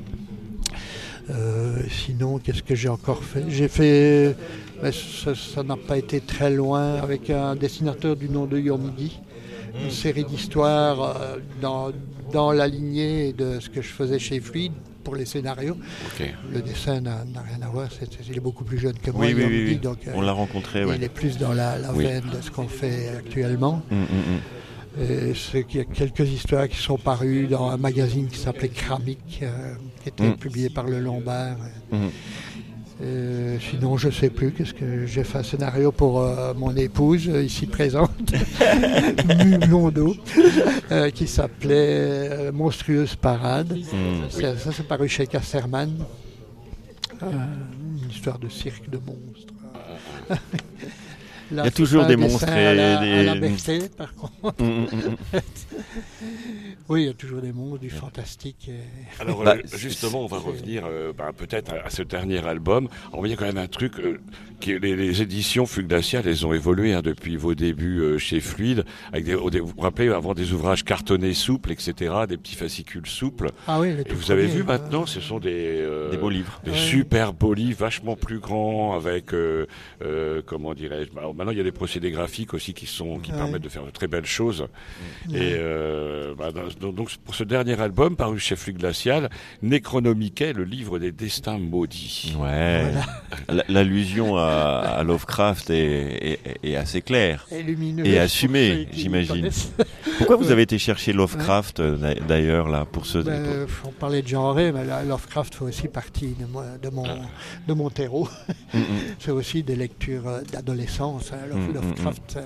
euh, sinon, qu'est-ce que j'ai encore fait? J'ai fait, mais ça ça n'a pas été très loin, avec un dessinateur du nom de Yomgi, une série d'histoires euh, dans, dans la lignée de ce que je faisais chez Fluide pour les scénarios. Ok. Le dessin n'a, n'a rien à voir, c'est, c'est- il est beaucoup plus jeune que moi, Oui, oui, Yomgi, oui, oui. donc euh, On l'a rencontré, ouais. il est plus dans la, la Oui. veine de ce qu'on fait actuellement. Mm, mm, mm. Et c'est qu'il y a quelques histoires qui sont parues dans un magazine qui s'appelait Kramic, euh, qui était Mm. publié par le Lombard. Mm. Euh, sinon, je ne sais plus. Qu'est-ce que j'ai fait un scénario pour euh, mon épouse, euh, ici présente, Mu Blondeau, euh, qui s'appelait euh, Monstrueuse Parade. Mm. Ça, ça, c'est paru chez Casterman. Euh, une histoire de cirque de monstres. Là, Il y a toujours c'est des un monstres dessin et à la, des- à la Berthet, par contre. Mm, mm, mm. Oui, il y a toujours des monstres, du fantastique. et- Alors Bah, euh, justement, on va revenir euh, bah, peut-être à, à ce dernier album. On voyait quand même un truc, euh, qui, les, les éditions Fugue Glaciale, elles ont évolué hein, depuis vos débuts euh, chez Fluide. Avec des, au dé- vous vous rappelez, avant des ouvrages cartonnés souples, et cetera, des petits fascicules souples. Ah oui, les Et tout vous avez premiers, vu euh, maintenant, ce sont des, euh, Des beaux livres. des Ouais. super beaux livres, vachement plus grands, avec euh, euh, comment dirais-je. bah, Maintenant, il y a des procédés graphiques aussi qui sont qui Ouais. permettent de faire de très belles choses. Ouais. Et euh, bah, dans- donc pour ce dernier album paru chez Flux Glacial, Necronomiquet, le livre des destins maudits. Ouais. La- L'allusion à, à Lovecraft est, est, est assez claire. et lumineux. Et pour assumé, ceux qui j'imagine. connaissent. Pourquoi vous avez été chercher Lovecraft euh, d'a- d'ailleurs là pour ce Ben, on parlait de genre, mais là, Lovecraft fait aussi partie de, moi, de, mon, de mon terreau. Mm, mm. C'est aussi des lectures euh, d'adolescence. hein, Love- Mm, mm, Lovecraft, euh,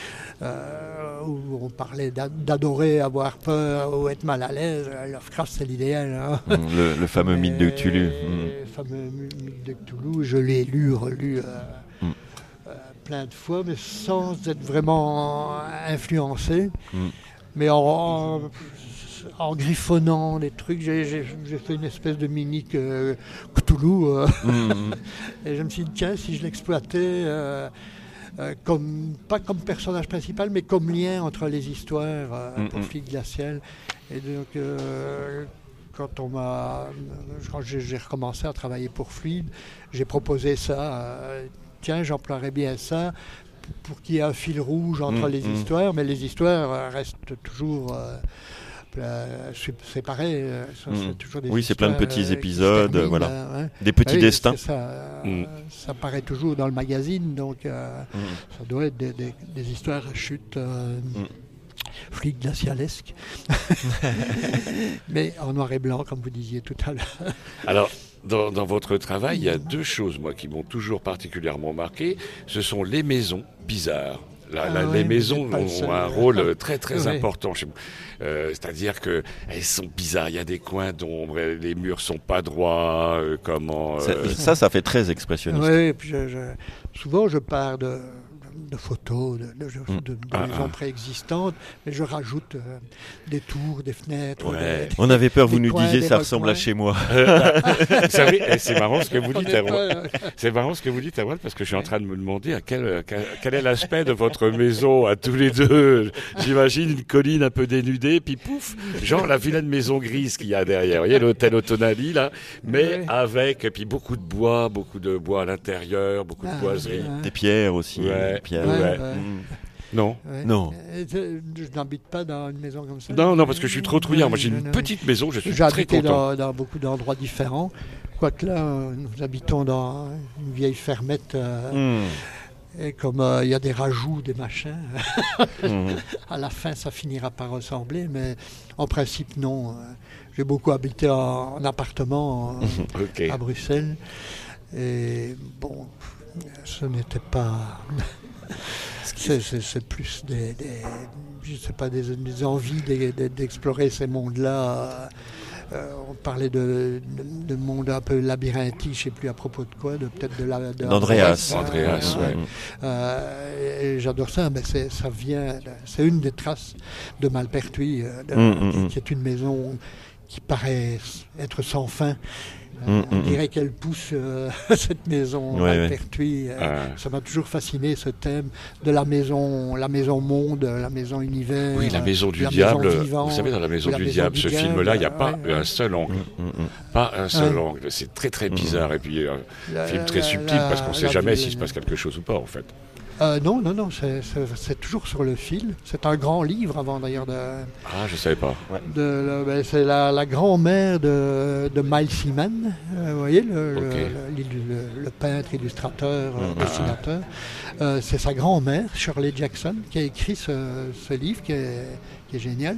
euh, où on parlait d'a- d'adorer, avoir peur ou être mal à l'aise. Euh, Lovecraft, c'est l'idéal. hein. Mm, le, le fameux mythe de Cthulhu. Et Mm. Le fameux mythe de Cthulhu, je l'ai lu, relu euh, Mm. euh, plein de fois, mais sans être vraiment influencé. Mm. Mais en, en griffonnant des trucs, j'ai j'ai- j'ai fait une espèce de mini euh, Cthulhu. euh, Mm, et je me suis dit, tiens, si je l'exploitais, euh, euh, comme, pas comme personnage principal, mais comme lien entre les histoires euh, Mm, pour mm. Flic Glacial. Et donc, euh, quand on m'a, quand j'ai j'ai recommencé à travailler pour Fluide, j'ai proposé ça. euh, tiens, j'emploierais bien ça pour, pour qu'il y ait un fil rouge entre Mm, les mm. histoires, mais les histoires euh, restent toujours euh, euh, séparées. euh, sont- Mm. c'est toujours des Oui, c'est plein de histoires, petits euh, qui se épisodes, terminent, voilà. euh, hein. Des petits Oui, destins. c'est ça, euh, Mm. ça paraît toujours dans le magazine, donc euh, Mm. ça doit être des, des- des histoires à chute euh, Mm. flic glacialesques. Mais en noir et blanc, comme vous disiez tout à l'heure. Alors, dans, dans votre travail, il y a deux choses, moi, qui m'ont toujours particulièrement marqué. Ce sont les maisons bizarres. La- Ah la- ouais, les vous maisons êtes pas le ont seul. un rôle euh, très très Ouais. important chez moi. Euh, C'est-à-dire que elles sont bizarres. Il y a des coins d'ombre, les murs sont pas droits. euh, comment Ça, euh, ça, ça fait très expressionniste. Oui, et puis je- je- souvent je pars de, de photos, de, de- de- de Ah, maisons ah. préexistantes, mais je rajoute euh, des tours, des fenêtres. Ouais. des- On avait peur, vous Des nous coins, disiez, des ça ressemble à recoins. chez moi. Vous savez, eh, c'est marrant ce que vous On dites, est Erwan. pas, euh, C'est marrant ce que vous dites, Erwan, parce que je suis en train de me demander à quel, quel, quel est l'aspect de votre maison à tous les deux. J'imagine une colline un peu dénudée, puis pouf, genre la vilaine maison grise qu'il y a derrière. Vous voyez, l'hôtel Autonali, là, mais Ouais. avec, et puis beaucoup de bois, beaucoup de bois à l'intérieur, beaucoup de Ah, boiseries. ouais. Des pierres aussi. Ouais. des pierres. Ouais, Ouais. ouais. Mm. Non. Ouais. Non. Euh, Je, je n'habite pas dans une maison comme ça. Non, non, parce que je suis trop trouillard. Moi, j'ai Non, une non. petite maison, je suis J'ai très habité content. dans, dans beaucoup d'endroits différents. Quoique là, euh, nous habitons dans une vieille fermette. euh, Mm. Et comme euh, il y a des rajouts, des machins, Mm. à la fin, ça finira par ressembler. Mais en principe, non. Euh, J'ai beaucoup habité en, en appartement euh, Ok. à Bruxelles. Et bon, ce n'était pas. C'est, c'est- c'est plus des, des- je sais pas, des, des envies des- des- d'explorer ces mondes-là. Euh, on parlait de, de, de monde un peu labyrinthique, je sais plus à propos de quoi, de peut-être de la. de D'Andreas. Andreas, ouais. Euh, et j'adore ça, mais c'est, ça vient, c'est une des traces de Malpertuis, euh, de- Mm, mm, qui, mm. qui est une maison qui paraît être sans fin. Mm, Euh, on mm, dirait qu'elle pousse euh, cette maison Ouais, ouais. Malpertuis. euh, Ah. Ça m'a toujours fasciné ce thème de la maison, la maison monde, la maison univers. Oui, la maison du la diable. maison vivant, Vous savez, dans la maison la du maison diable, du ce diable, film-là, il n'y a pas ouais, ouais. un seul angle. Mm, mm. Pas un seul Ouais. angle. C'est très très bizarre. Et puis, un La- film la- très la- subtil la- parce qu'on ne sait la jamais ville- s'il se passe quelque chose ou pas, en fait. Euh, non, non, non, c'est, c'est- c'est toujours sur le fil. C'est un grand livre avant d'ailleurs de. Ah, je ne savais pas. de la- ben, c'est la, la grand-mère de, de Miles Seaman, euh, vous voyez, le, Ok. le- le- le- le peintre, illustrateur, euh, Mhm. dessinateur. Euh, c'est sa grand-mère, Shirley Jackson, qui a écrit ce, ce livre qui est, qui est génial.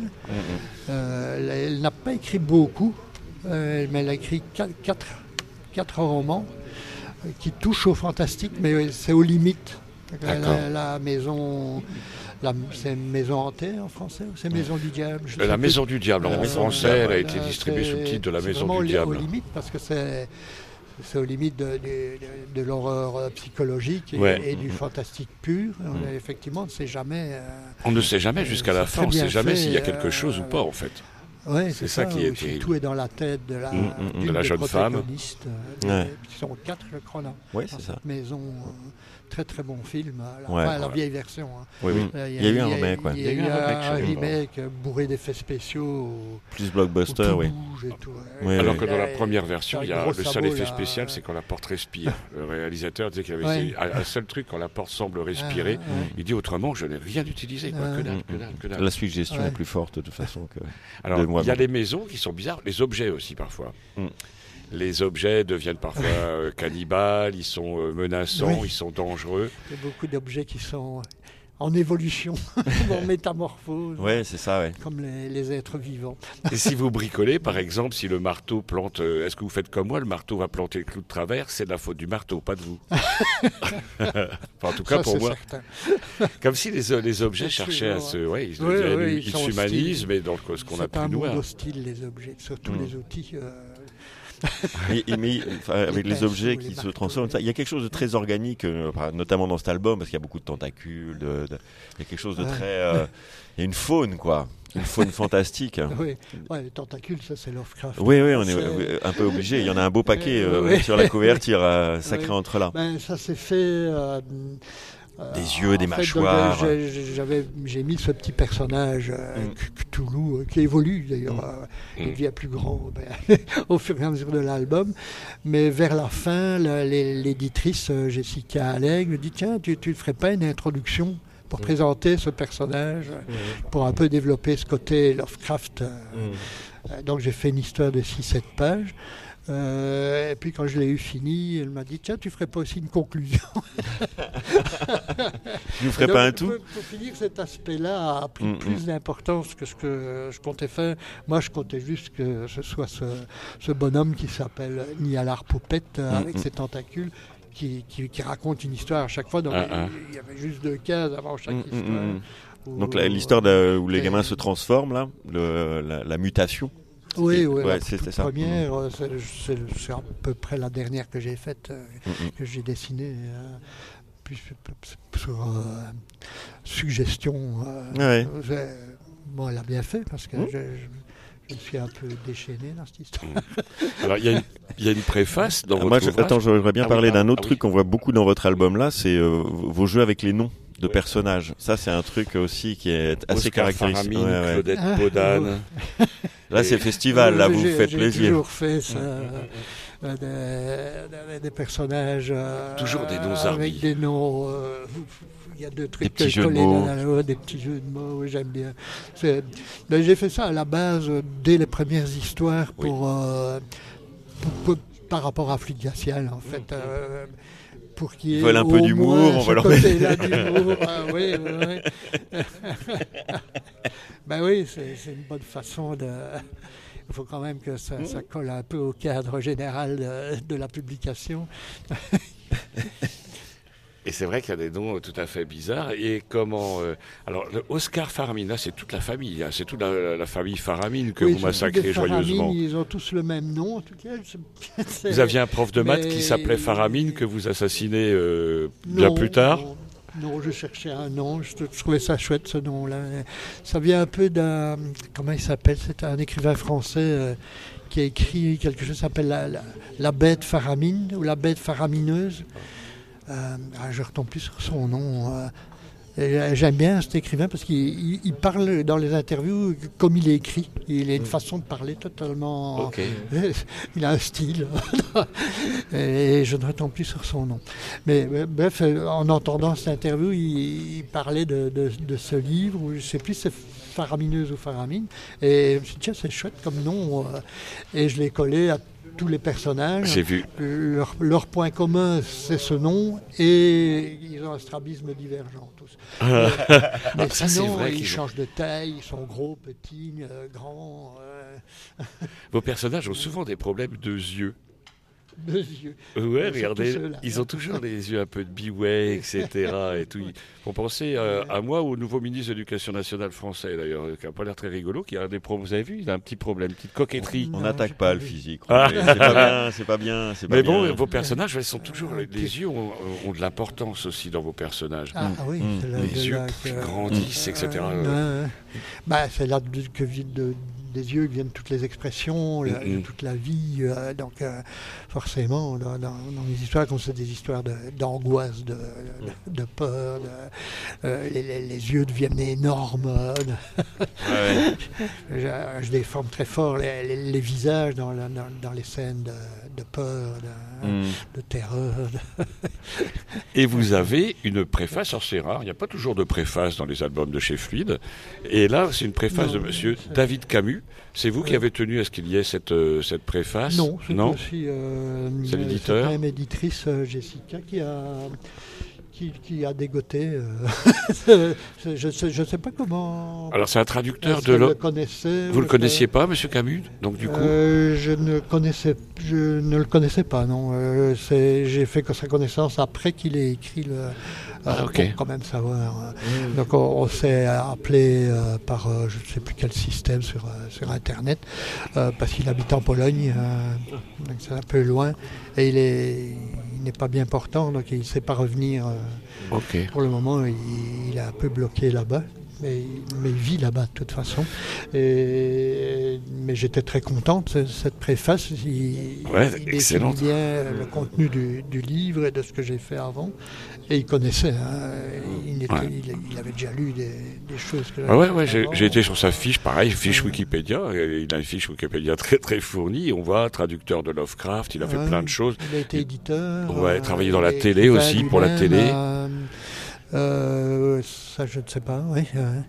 Euh, elle, elle n'a pas écrit beaucoup, euh, mais elle a écrit quatre, quatre, quatre romans euh, qui touchent au fantastique, mais c'est aux limites. La, D'accord. la- la maison, la, c'est Maison hantée en français ou c'est Maison du diable je Euh, La sais Maison du Diable, en Euh, français, plus. elle a été Euh, distribuée sous le c'est- titre de La c'est Maison vraiment du li- aux Diable. limites parce que c'est c'est aux limites de, de, de, de l'horreur psychologique et, Ouais. et du fantastique pur. On a- effectivement, on ne sait jamais. euh, On ne sait jamais jusqu'à la c'est fin, on ne très sait bien jamais fait, s'il y a quelque euh, chose ou pas en fait. Ouais, C'est ça qui est où terrible. Tout est dans la tête de la, Mm, mm, d'une de la des jeune femme. protagonistes, euh, Ouais. des- Ils sont quatre, je crois, là. Ouais, dans c'est ça. cette maison. euh, très très bon film. euh, La, Ouais. enfin, la Ouais. vieille version. hein. Oui, oui. Euh, Il y a eu un remake, ouais. Il y a eu Il y a eu un un remake, je savais pas. remake euh, bourré d'effets spéciaux. où- Plus où blockbuster, tout oui. bouge et tout, ouais. Ouais, Alors ouais. que dans la Et- première version, avec il y a gros le seul sabots, effet là, spécial, euh, c'est quand la porte respire. Le réalisateur disait qu'il avait Ouais. essayé- un un seul truc, quand la porte semble respirer, Ah, ouais. il dit autrement, je n'ai rien utilisé. Quoi. Ouais. Que dalle, que dalle, que dalle. La suggestion Ouais. est plus forte de toute façon que. Alors, de moi, il y a bon. les maisons qui sont bizarres, les objets aussi parfois. Mm. Les objets deviennent parfois euh, cannibales, ils sont euh, menaçants, Oui. ils sont dangereux. Il y a beaucoup d'objets qui sont en évolution, en métamorphose, Ouais, c'est ça, ouais. comme les, les êtres vivants. Et si vous bricolez, par exemple, si le marteau plante, euh, est-ce que vous faites comme moi, le marteau va planter le clou de travers, c'est de la faute du marteau, pas de vous. Enfin, en tout cas, Ça, pour c'est moi, certain. comme si les, les objets C'est cherchaient à toujours, se, ouais, ils, Oui, deviennent- oui, ils ils sont s'humanisent, hostiles. mais dans le- ce qu'on a C'est un plus monde noir. hostile, les objets, surtout Mm. les outils. euh, Mais, mais, enfin, avec les pinceaux, objets les qui se marteaux, transforment, les- il y a quelque chose de très organique, euh, enfin, notamment dans cet album, parce qu'il y a beaucoup de tentacules, de, de- il y a quelque chose de Ouais. très. euh, il y a une faune, quoi. Une faune fantastique. Oui, ouais, les tentacules, ça c'est Lovecraft. Oui, oui, on est C'est- euh, un peu obligé. Il y en a un beau paquet Euh, euh, oui. sur la couverture, euh, sacré Oui. entre là. Ben, ça s'est fait. euh, euh, Des yeux, des en fait, mâchoires. donc, j'ai- j'ai- J'avais, j'ai mis ce petit personnage, euh, Mm. C- Cthulhu, euh, qui évolue d'ailleurs. Mm. euh, Mm. Il devient plus grand ben, au fur et à mesure de l'album. Mais vers la fin, la- l'é- l'éditrice euh, Jessica Alleg me dit tiens, tu ne ferais pas une introduction pour Mm. présenter ce personnage, euh, pour un peu développer ce côté Lovecraft. euh, Euh, Donc j'ai fait une histoire de six sept pages. Euh, et puis quand je l'ai eu fini, elle m'a dit tiens, tu ferais pas aussi une conclusion. Tu nous ferais Donc, pas un pour- tout Pour finir, cet aspect-là a pris Mm, plus d'importance que ce que je comptais faire. Moi, je comptais juste que ce soit ce, ce bonhomme qui s'appelle Nialar Poupette, euh, Mm, avec mm. ses tentacules. Qui, qui, qui raconte une histoire à chaque fois. Donc, Ah, ah. il y avait juste deux cases avant chaque Mm, mm, histoire. mm. Où- Donc la- l'histoire de- où les et- gamins se transforment, là, le- la, la mutation. Oui, oui, Ouais, la c'était toute ça. première, euh, c'est, c'est- c'est à peu près la dernière que j'ai faite, euh, Mm, mm. que j'ai dessinée, euh, puis sur euh, suggestion. euh, Ouais. j'ai- bon, elle a bien fait parce que Mm. je, je- je me suis un peu déchaîné dans cette histoire. Alors, il y, a une- il y a une préface dans Ah, votre moi, je- ouvrage. attends, j'aimerais bien Ah oui, parler pardon. d'un autre Ah truc oui. qu'on voit beaucoup dans votre album-là, c'est euh, vos jeux avec les noms de personnages. Ça, c'est un truc aussi qui est assez Oscar caractéristique. Faramine, Ouais, ouais. Claudette Ah, Podane. Là, c'est festival, là, Euh, vous vous j'ai- faites j'ai plaisir. toujours fait ça. euh, des, des- des personnages euh, Toujours des noms avec zarbi. des noms. euh, Il y a deux trucs petits que jeux de collés mots. l'un à l'autre, des petits jeux de mots, oui, j'aime bien. C'est- mais j'ai fait ça à la base euh, dès les premières histoires pour, euh, pour- pour- par rapport à Fluide Glacial en fait. euh, pour qu'il y ait Ils veulent un peu au d'humour, moins on va ce leur côté-là d'humour. Ah, oui, oui, oui. Ben oui, c'est c'est une bonne façon de. Il faut quand même que ça, ça colle un peu au cadre général de, de la publication. Et c'est vrai qu'il y a des noms euh, tout à fait bizarres. Et comment euh, alors, le Oscar Faramine, là, c'est toute la famille. hein, c'est toute la, la famille Faramine que Oui, vous ce sont massacrez des Faramines, joyeusement. Ils ont tous le même nom, en tout cas. C'est- c'est- Vous aviez un prof de maths Mais- qui s'appelait Faramine que vous assassinez euh, bien Non, plus tard. Non, non, je cherchais un nom, je, je trouvais ça chouette ce nom-là. Ça vient un peu d'un. Comment il s'appelle? C'est un écrivain français euh, qui a écrit quelque chose qui s'appelle la, la, la bête faramine ou la bête faramineuse. Euh, ah, je ne retombe plus sur son nom. euh, et j'aime bien cet écrivain parce qu'il il- il parle dans les interviews comme il est écrit. Il a une façon de parler totalement. Ok. Il a un style. Et je ne retombe plus sur son nom. Mais euh, bref, euh, en entendant cette interview, il, il parlait de, de- de ce livre, où je ne sais plus si c'est Faramineuse ou Faramine. Et je me suis dit, tiens, c'est chouette comme nom. euh, Et je l'ai collé à tous les personnages. J'ai vu. Leur, leur point commun, c'est ce nom, et ils ont un strabisme divergent tous. Mais, mais ça, c'est sinon, vrai ils qu'ils ont- changent de taille, ils sont gros, petits, euh, grands. euh. Vos personnages ont souvent des problèmes de yeux. deux yeux. Ouais, Surtout regardez, ceux-là. ils ont toujours les yeux un peu de biway, et cetera. Et tout. Faut penser euh, à moi ou au nouveau ministre de l'Éducation nationale français, d'ailleurs, qui n'a pas l'air très rigolo, qui a des problèmes. Vous avez vu, il a un petit problème, une petite coquetterie. On Non, n'attaque j'ai pas pas le vu. physique. Ah. Mais C'est pas bien, c'est pas bien. C'est pas Mais bien. bon, vos personnages, ils sont toujours. Les yeux ont, ont de l'importance aussi dans vos personnages. Ah oui, Mm. c'est là, Les de yeux là qui que- grandissent, et cetera. Euh, ouais. Bah, c'est là de- que viennent de- des yeux viennent toutes les expressions, la- Mhm. toute la vie. euh, donc, euh, forcément, dans, dans- dans les histoires, comme c'est des histoires de- d'angoisse, de, de, de peur, de- euh, les, les- les yeux deviennent énormes. euh, Ouais. je, je déforme très fort les, les- les visages dans, la- dans, dans les scènes de, de peur, de, Mm. de terreur. de- Et vous avez une préface, alors c'est rare, il n'y a pas toujours de préface dans les albums de chez Fluide. Et là, c'est une préface Non, de monsieur c'est- David Camus. C'est vous qui Ouais. avez tenu à ce qu'il y ait cette, euh, cette préface Non, c'est Non aussi euh, C'est l'éditeur. cette même éditrice euh, Jessica qui a qui, qui a dégoté. euh, je ne sais, je sais pas comment. Alors c'est un traducteur est-ce de qu'elle le l'o- connaissait. Vous ou le est-ce connaissiez pas, monsieur Camus Donc du que- coup, Euh, je ne connaissais, je ne le connaissais pas, non. Euh, c'est, j'ai fait que sa connaissance après qu'il ait écrit le. Ah, euh, ok. Pour quand même savoir. euh. Donc on, on s'est appelé euh, par euh, je ne sais plus quel système sur euh, sur internet euh, parce qu'il habite en Pologne, euh, donc c'est un peu loin et il est il n'est pas bien portant, donc il ne sait pas revenir. euh, ok. pour le moment, il, il est un peu bloqué là-bas, mais, mais il vit là-bas de toute façon. Et, mais j'étais très content de ce- cette préface. Il, Ouais, il excellent. définit bien le contenu du, du livre et de ce que j'ai fait avant. Et il connaissait. hein. Il, était- Ouais. il- il avait déjà lu des, des choses que Ah ouais, j'avais ouais, faites j'ai, avant. j'ai été sur sa fiche, pareil, fiche Wikipédia. Et il a une fiche Wikipédia très très fournie. On voit traducteur de Lovecraft, il a fait Ouais. plein de choses. Il a été éditeur. Ouais, travaillé dans la il est télé écrivain aussi, pour la lui-même, télé. euh, euh, ça, je ne sais pas, oui. ouais.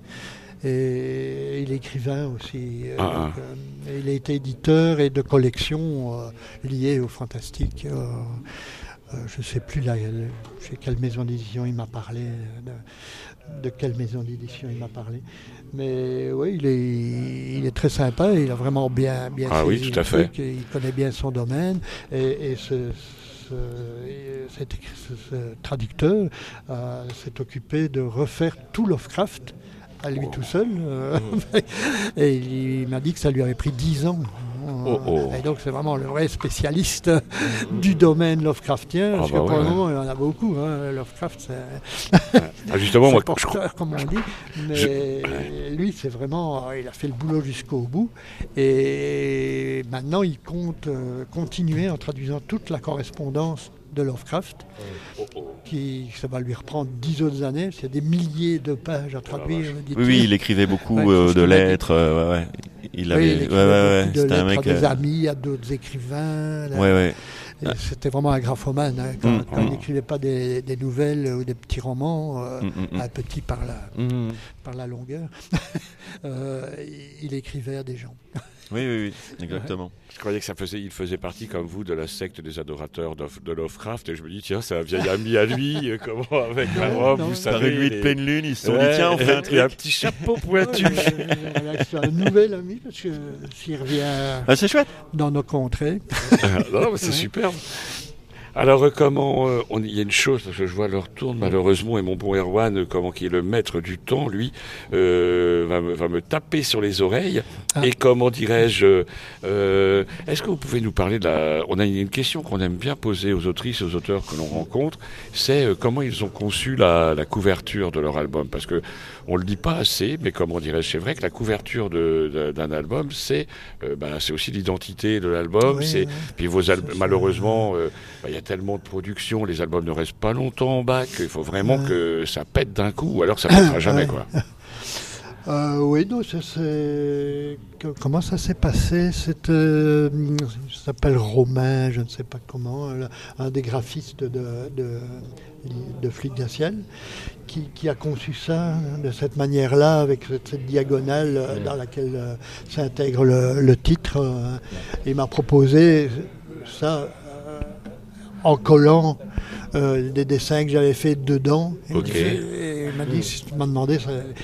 Et il est écrivain aussi. euh, Ah, donc, euh, il a été éditeur et de collections euh, liées au fantastique. euh, euh, je ne sais plus là, chez quelle maison d'édition il m'a parlé, de, de quelle maison d'édition il m'a parlé. Mais oui, il est, il est très sympa, il a vraiment bien, bien Ah oui, saisi tout le à fait. truc, et il connaît bien son domaine. Et, et ce, ce, et cet écri- ce- ce traducteur euh, s'est occupé de refaire tout Lovecraft à lui tout seul. euh, et il, il m'a dit que ça lui avait pris dix ans. Oh, oh. Et donc c'est vraiment le vrai spécialiste du domaine Lovecraftien, parce bah que pour ouais, le ouais. moment il y en a beaucoup. hein. Lovecraft, c'est Ah, justement, c'est moi, je porteur, comme on dit. Mais Je- lui, c'est vraiment, il a fait le boulot jusqu'au bout. Et maintenant, il compte euh, continuer en traduisant toute la correspondance de Lovecraft, qui ça va lui reprendre dix autres années. parce qu'il y a des milliers de pages à traduire. dit-il. Oui, oui, il écrivait beaucoup Ouais, euh, c'est ce de qu'il m'a dit. lettres. euh, ouais, ouais. Il Oui, avait, il ouais, écrivait ouais, ouais. beaucoup de C'était un lettres mec. à des euh, amis, à d'autres écrivains. là. Ouais, ouais. Et C'était vraiment un graphomane. hein. Quand, Mm. quand il n'écrivait pas des, des nouvelles ou des petits romans, euh, Mm, mm, mm. un petit par la, Mhm. par la longueur, euh, il écrivait à des gens. Oui, oui, oui, exactement. Je croyais que ça faisait, il faisait partie, comme vous, de la secte des adorateurs de, de Lovecraft. Et je me dis, tiens, c'est un vieil ami à lui. euh, Comment, avec la Non, robe, non. vous Par savez. une nuit de les- pleine lune, ils se sont Ouais, dit, tiens, on fait un et truc. un petit chapeau pointu. Voilà, c'est un nouvel ami parce que s'il revient Ah, c'est chouette. dans nos contrées, non, mais c'est superbe. Alors, euh, comment euh, on- il y a une chose, parce que je vois l'heure tourne, malheureusement, et mon bon Erwan, euh, comment qui est le maître du temps, lui, euh, va, me, va me taper sur les oreilles. Ah. Et comment dirais-je, euh, est-ce que vous pouvez nous parler de la... On a une question qu'on aime bien poser aux autrices et aux auteurs que l'on rencontre, c'est euh, comment ils ont conçu la, la couverture de leur album. Parce que on le dit pas assez, mais comment dirais-je, c'est vrai que la couverture de, de- d'un album, c'est, euh, ben, c'est aussi l'identité de l'album. Oui, c'est oui. Puis vos albums, Ça, c'est- malheureusement, euh, ben, il y a tellement de production, les albums ne restent pas longtemps en bac. Il faut vraiment Ouais. que ça pète d'un coup, ou alors ça pètera jamais, Ouais. quoi. Euh, oui, non, ça, c'est... que- comment ça s'est passé? C'est, euh, ça s'appelle Romain, je ne sais pas comment, euh, un des graphistes de, de, de Fluide Glacial, qui, qui a conçu ça de cette manière-là, avec cette, cette diagonale euh, dans laquelle euh, s'intègre le, le titre. euh, Il m'a proposé ça euh, en collant euh, des dessins que j'avais fait dedans. Et Ok. il m'a dit, si tu m'as demandé, ça, tu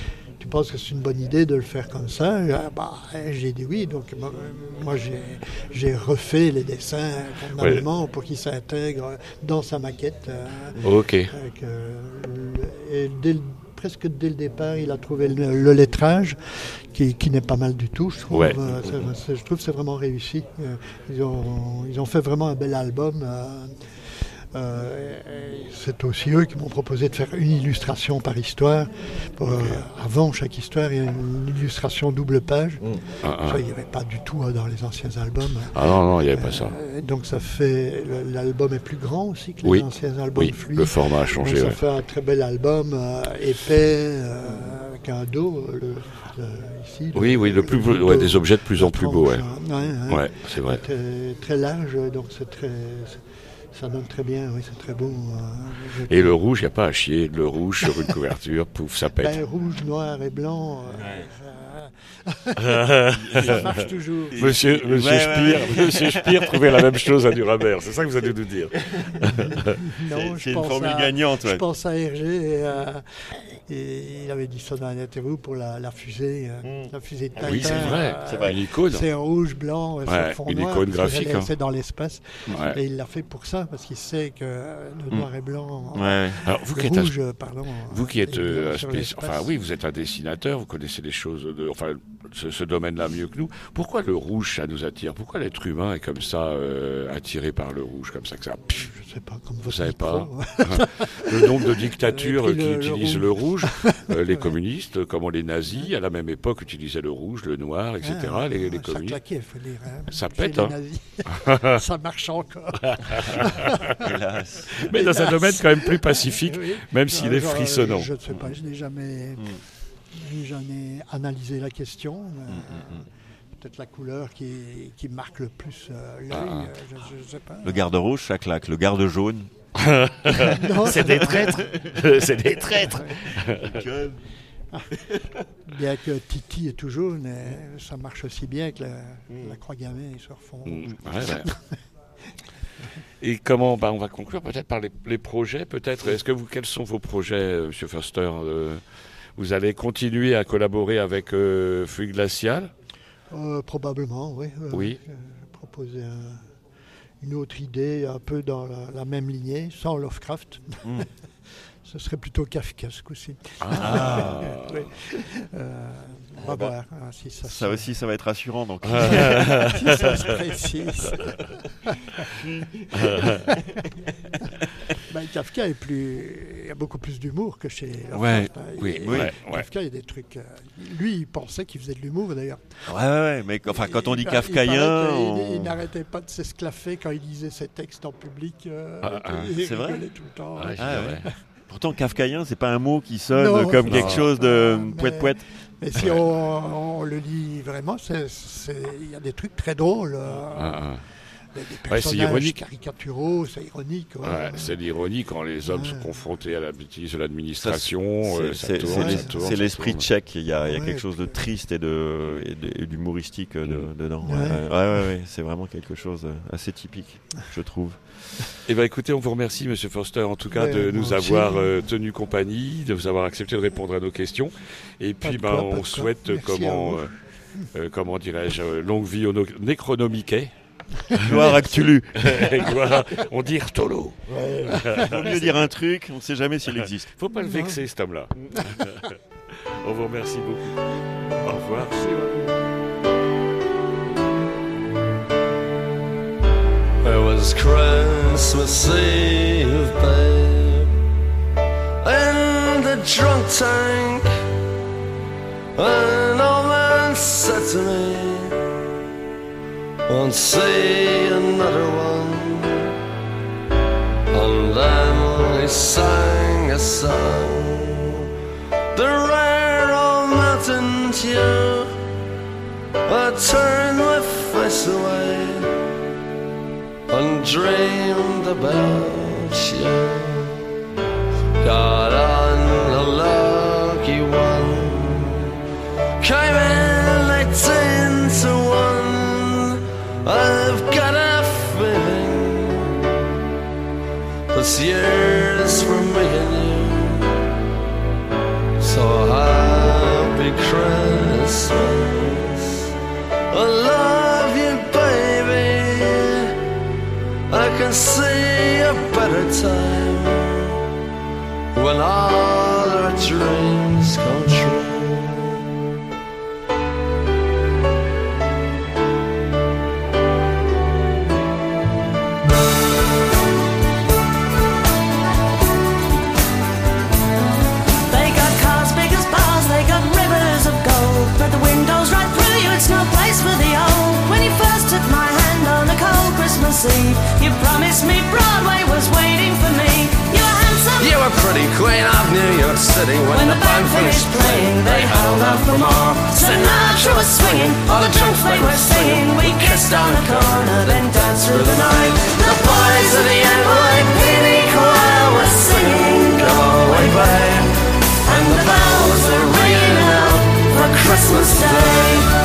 pense que c'est une bonne idée de le faire comme ça. Euh, bah, j'ai dit oui, donc moi, moi j'ai, j'ai refait les dessins convenablement ouais. pour qu'ils s'intègrent dans sa maquette. Euh, ok. Avec, euh, le, et dès le, presque dès le départ, il a trouvé le, le lettrage qui, qui n'est pas mal du tout, je trouve. Ouais. Euh, c'est, c'est, je trouve que c'est vraiment réussi. Euh, ils, ont, ils ont fait vraiment un bel album. Euh, Euh, c'est aussi eux qui m'ont proposé de faire une illustration par histoire. Pour, euh, avant chaque histoire, il y a une illustration double page. Mmh. Ah, ah. Ça, il n'y avait pas du tout hein, dans les anciens albums. Ah non, non, il n'y avait pas ça. Euh, donc ça fait... L'album est plus grand aussi que les oui. anciens albums oui. fluides. Le format a changé. Donc, ça ouais. fait un très bel album euh, épais, euh, avec un dos... Le, le, ici, oui, le, oui, le plus, le, ouais, des objets de plus en plus beaux. Ouais. Ouais, ouais, ouais, c'est vrai. Très, très large, donc c'est très... C'est, ça donne très bien, oui, c'est très beau. Euh, et le rouge, il n'y a pas à chier. Le rouge sur une couverture, pouf, ça pète. Ben, rouge, noir et blanc, euh, ça, ça marche toujours. Monsieur, monsieur, ouais, Spire, ouais, ouais. Monsieur Spire trouvait la même chose à Nuremberg. C'est ça que vous allez nous dire. Non, c'est c'est une formule à, gagnante. Ouais. Je pense à Hergé et, euh, et il avait dit ça dans une interview pour la, la fusée, euh, mm. la fusée de Tintin. Oui, c'est vrai. Euh, c'est vrai. Une icône. C'est rouge, blanc, ouais, sur fond une noir. Une icône graphique. Hein. C'est dans l'espace. Ouais. Et il l'a fait pour ça, parce qu'il sait que le noir mm. et blanc. Ouais. Alors, vous qui êtes rouge, un, pardon. Vous qui êtes euh, spéc... enfin oui, vous êtes un dessinateur, vous connaissez les choses, de, enfin ce, ce domaine-là mieux que nous. Pourquoi le rouge ça nous attire? Pourquoi l'être humain est comme ça euh, attiré par le rouge, comme ça que ça? Je sais pas. Comme vous savez pas. Le nombre de dictatures qui le, utilisent le rouge, le rouge euh, les communistes, comment les nazis à la même époque utilisaient le rouge, le noir, et cetera. Ah, les, les ça communistes. Claquait, faut dire, hein. Ça pète, hein. Ça marche encore. Hélas. Mais dans un domaine quand même plus pacifique, oui. même s'il est frissonnant. Je ne sais pas, je n'ai jamais, mm. jamais analysé la question. Mais... Mm, mm. Peut-être la couleur qui, qui marque le plus euh, l'œil, ah. euh, je, je sais pas. Le garde rouge, ça claque. Le garde jaune. non, c'est des traîtres. c'est des traîtres. Bien que Titi est tout jaune, ça marche aussi bien que la, mm. la croix gammée sur fond. Mm. Ouais, ouais. Et comment, bah, on va conclure peut-être par les, les projets, peut-être. Est-ce que vous, quels sont vos projets, Monsieur Foster euh, Vous allez continuer à collaborer avec euh, Fuite Glaciale? Euh, probablement, oui. Euh, oui. Euh, proposer un, une autre idée un peu dans la, la même lignée, sans Lovecraft. Mm. Ce serait plutôt Kafka ce coup-ci. Ah. oui. euh, on va ah voir bah, hein, si ça. Ça se... aussi, ça va être rassurant donc. si ça se précise. ben, Kafka est plus, il y a beaucoup plus d'humour que chez. Ouais. Hein. Oui. Et, oui. Et Kafka, il y a des trucs. Euh, lui, il pensait qu'il faisait de l'humour d'ailleurs. Ouais, ouais, ouais. Mais enfin, quand on dit il, kafkaïen, il, on... il, il n'arrêtait pas de s'esclaffer quand il lisait ses textes en public. Euh, ah, ah, c'est vrai. Tout le temps. Ah, ah, ouais. Pourtant, kafkaïen, c'est pas un mot qui sonne non, comme non, quelque chose de poète-poète. Mais si on, on le lit vraiment, il y a des trucs très drôles. Euh, ah, des, des personnages ouais, caricaturaux, c'est ironique. Ouais. Ouais, c'est l'ironie quand les hommes ouais. sont confrontés à la bêtise de l'administration. C'est, ça c'est, tourne, c'est, ça tourne, c'est ça l'esprit tourne. tchèque. Il y a, il y a ouais. quelque chose de triste et, de, et, de, et d'humoristique de, mmh. dedans. Ouais. Ouais. Ouais, ouais, ouais, c'est vraiment quelque chose assez typique, je trouve. Eh bien, écoutez, on vous remercie, Monsieur Foster, en tout cas, ouais, de nous aussi. avoir euh, tenu compagnie, de vous avoir accepté de répondre à nos questions. Et puis, ben, quoi, on souhaite, comment, euh, euh, comment dirais-je, euh, longue vie au Necronomiquet. Gloire à Cthulhu. Gloire, on dit Rtolo. Ouais. Faut mieux dire un truc, on ne sait jamais s'il existe. Faut pas le vexer, cet homme-là. On vous remercie beaucoup. Au revoir. It was Christmas Eve, babe, in the drunk tank. An old man said to me, won't see another one. And then he sang a song, the rare old mountain dew. I turned my face away and dreamed about you. Got on a lucky one, came in eighteen to one. I've got a feeling this year's for me and you. So happy Christmas. I love you, baby. I can see a better time when all our dreams come true. They got cars big as bars, they got rivers of gold, but the windows right through you, it's no place for the old. When you first took my hand on a cold Christmas Eve, you promised me Broadway was waiting for me. You were handsome, You were pretty queen of New York City. When, when the band finished playing, they held out for more. Sinatra was swinging, all the drunks they were singing. We kissed on the corner, then danced through the night. The boys of the N Y P D choir were singing, go away, babe. And the bells are ringing out for Christmas Day.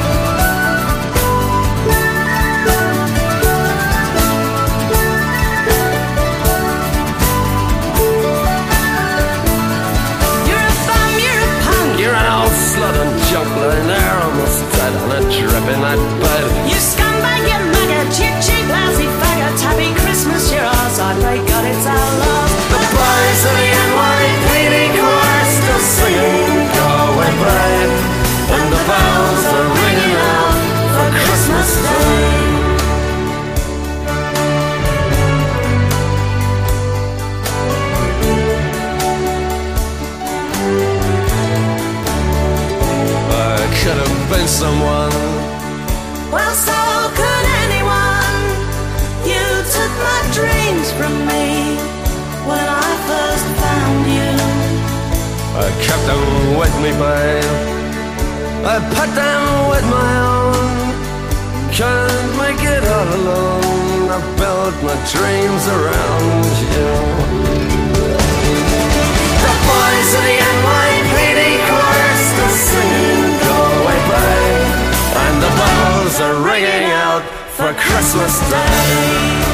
You're an old slut and junk lying there almost dead on a drip in that bed. You scumbag, you maggot, you cheap, lousy faggot. Happy Christmas, you're ours, I pray God it's our love. The boys of the N Y P D choir still singing, go away, babe. And the bells are ringing out for Christmas Day. Could have been someone. Well, so could anyone. You took my dreams from me when I first found you. I kept them with me, babe. I put them with my own. Can't make it all alone. I built my dreams around you. The boys of the N Y P D chorus still singing, go away, babe. And the bells are ringing out for Christmas Day.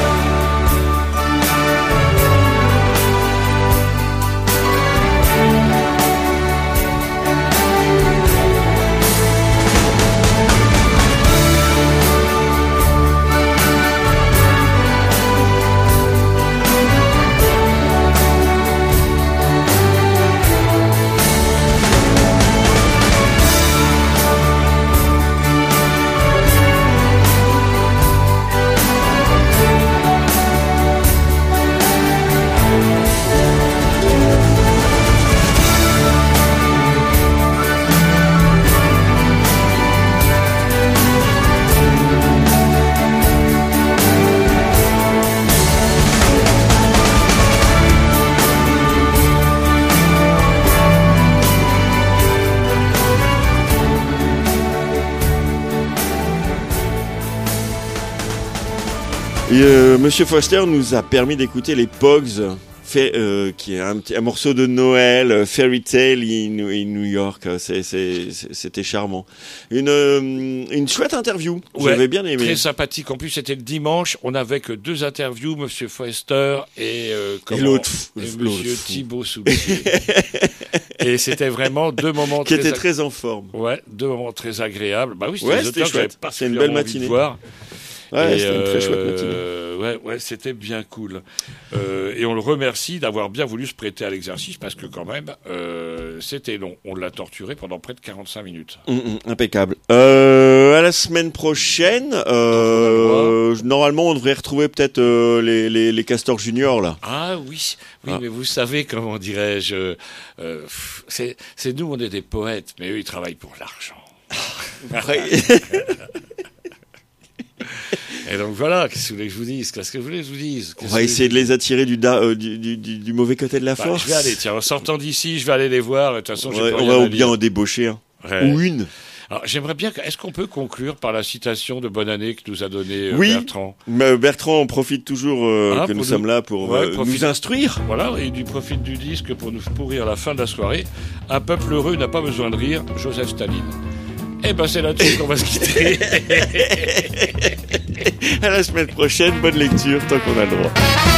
Et euh, Monsieur Foster nous a permis d'écouter les Pogs, fait, euh, qui est un, petit, un morceau de Noël, euh, Fairy Tale in, in New York. C'est, c'est, c'était charmant. Une, euh, une chouette interview. Ouais, J'avais bien aimé. Très sympathique. En plus, c'était le dimanche. On n'avait que deux interviews, Monsieur Foster et, euh, comment, et l'autre, et l'autre Monsieur fou. Thibaut Soulier. Et c'était vraiment deux moments qui très étaient très en forme. Ouais, deux moments très agréables. Bah oui, c'était, Ouais, des c'était auteurs que j'avais chouette. C'est une belle particulièrement envie de matinée. voir. Ouais, Et c'était une très chouette matinée. euh, ouais, ouais, c'était bien cool. Euh, et on le remercie d'avoir bien voulu se prêter à l'exercice parce que quand même, euh, c'était long. On l'a torturé pendant près de quarante-cinq minutes. Mmh, mmh, impeccable. Euh, à la semaine prochaine, euh, normalement, on devrait retrouver peut-être euh, les, les, les Castors Juniors là. Ah oui, oui, Ah. mais vous savez comment dirais-je, euh, c'est, c'est nous, on est des poètes, mais eux, ils travaillent pour l'argent. Et donc voilà, qu'est-ce que vous voulez que je vous dise? Qu'est-ce que vous voulez que je vous dise? On va essayer de les attirer du, da, euh, du, du, du, du mauvais côté de la Bah, force. je vais aller, tiens, en sortant d'ici, je vais aller les voir. De toute façon, j'ai Ouais, plus on rien va à bien dire. en débaucher un. Ouais. Ou une. Alors, j'aimerais bien, que- est-ce qu'on peut conclure par la citation de bonne année que nous a donnée euh, Oui. Bertrand? Mais Bertrand, on profite toujours euh, Ah, que pour nous nous- sommes là pour Ouais, euh, profite. nous instruire. Voilà, et du profite du disque pour nous pourrir la fin de la soirée. Un peuple heureux n'a pas besoin de rire, Joseph Staline. Eh ben, c'est là-dessus qu'on va se quitter. À la semaine prochaine, bonne lecture tant qu'on a le droit.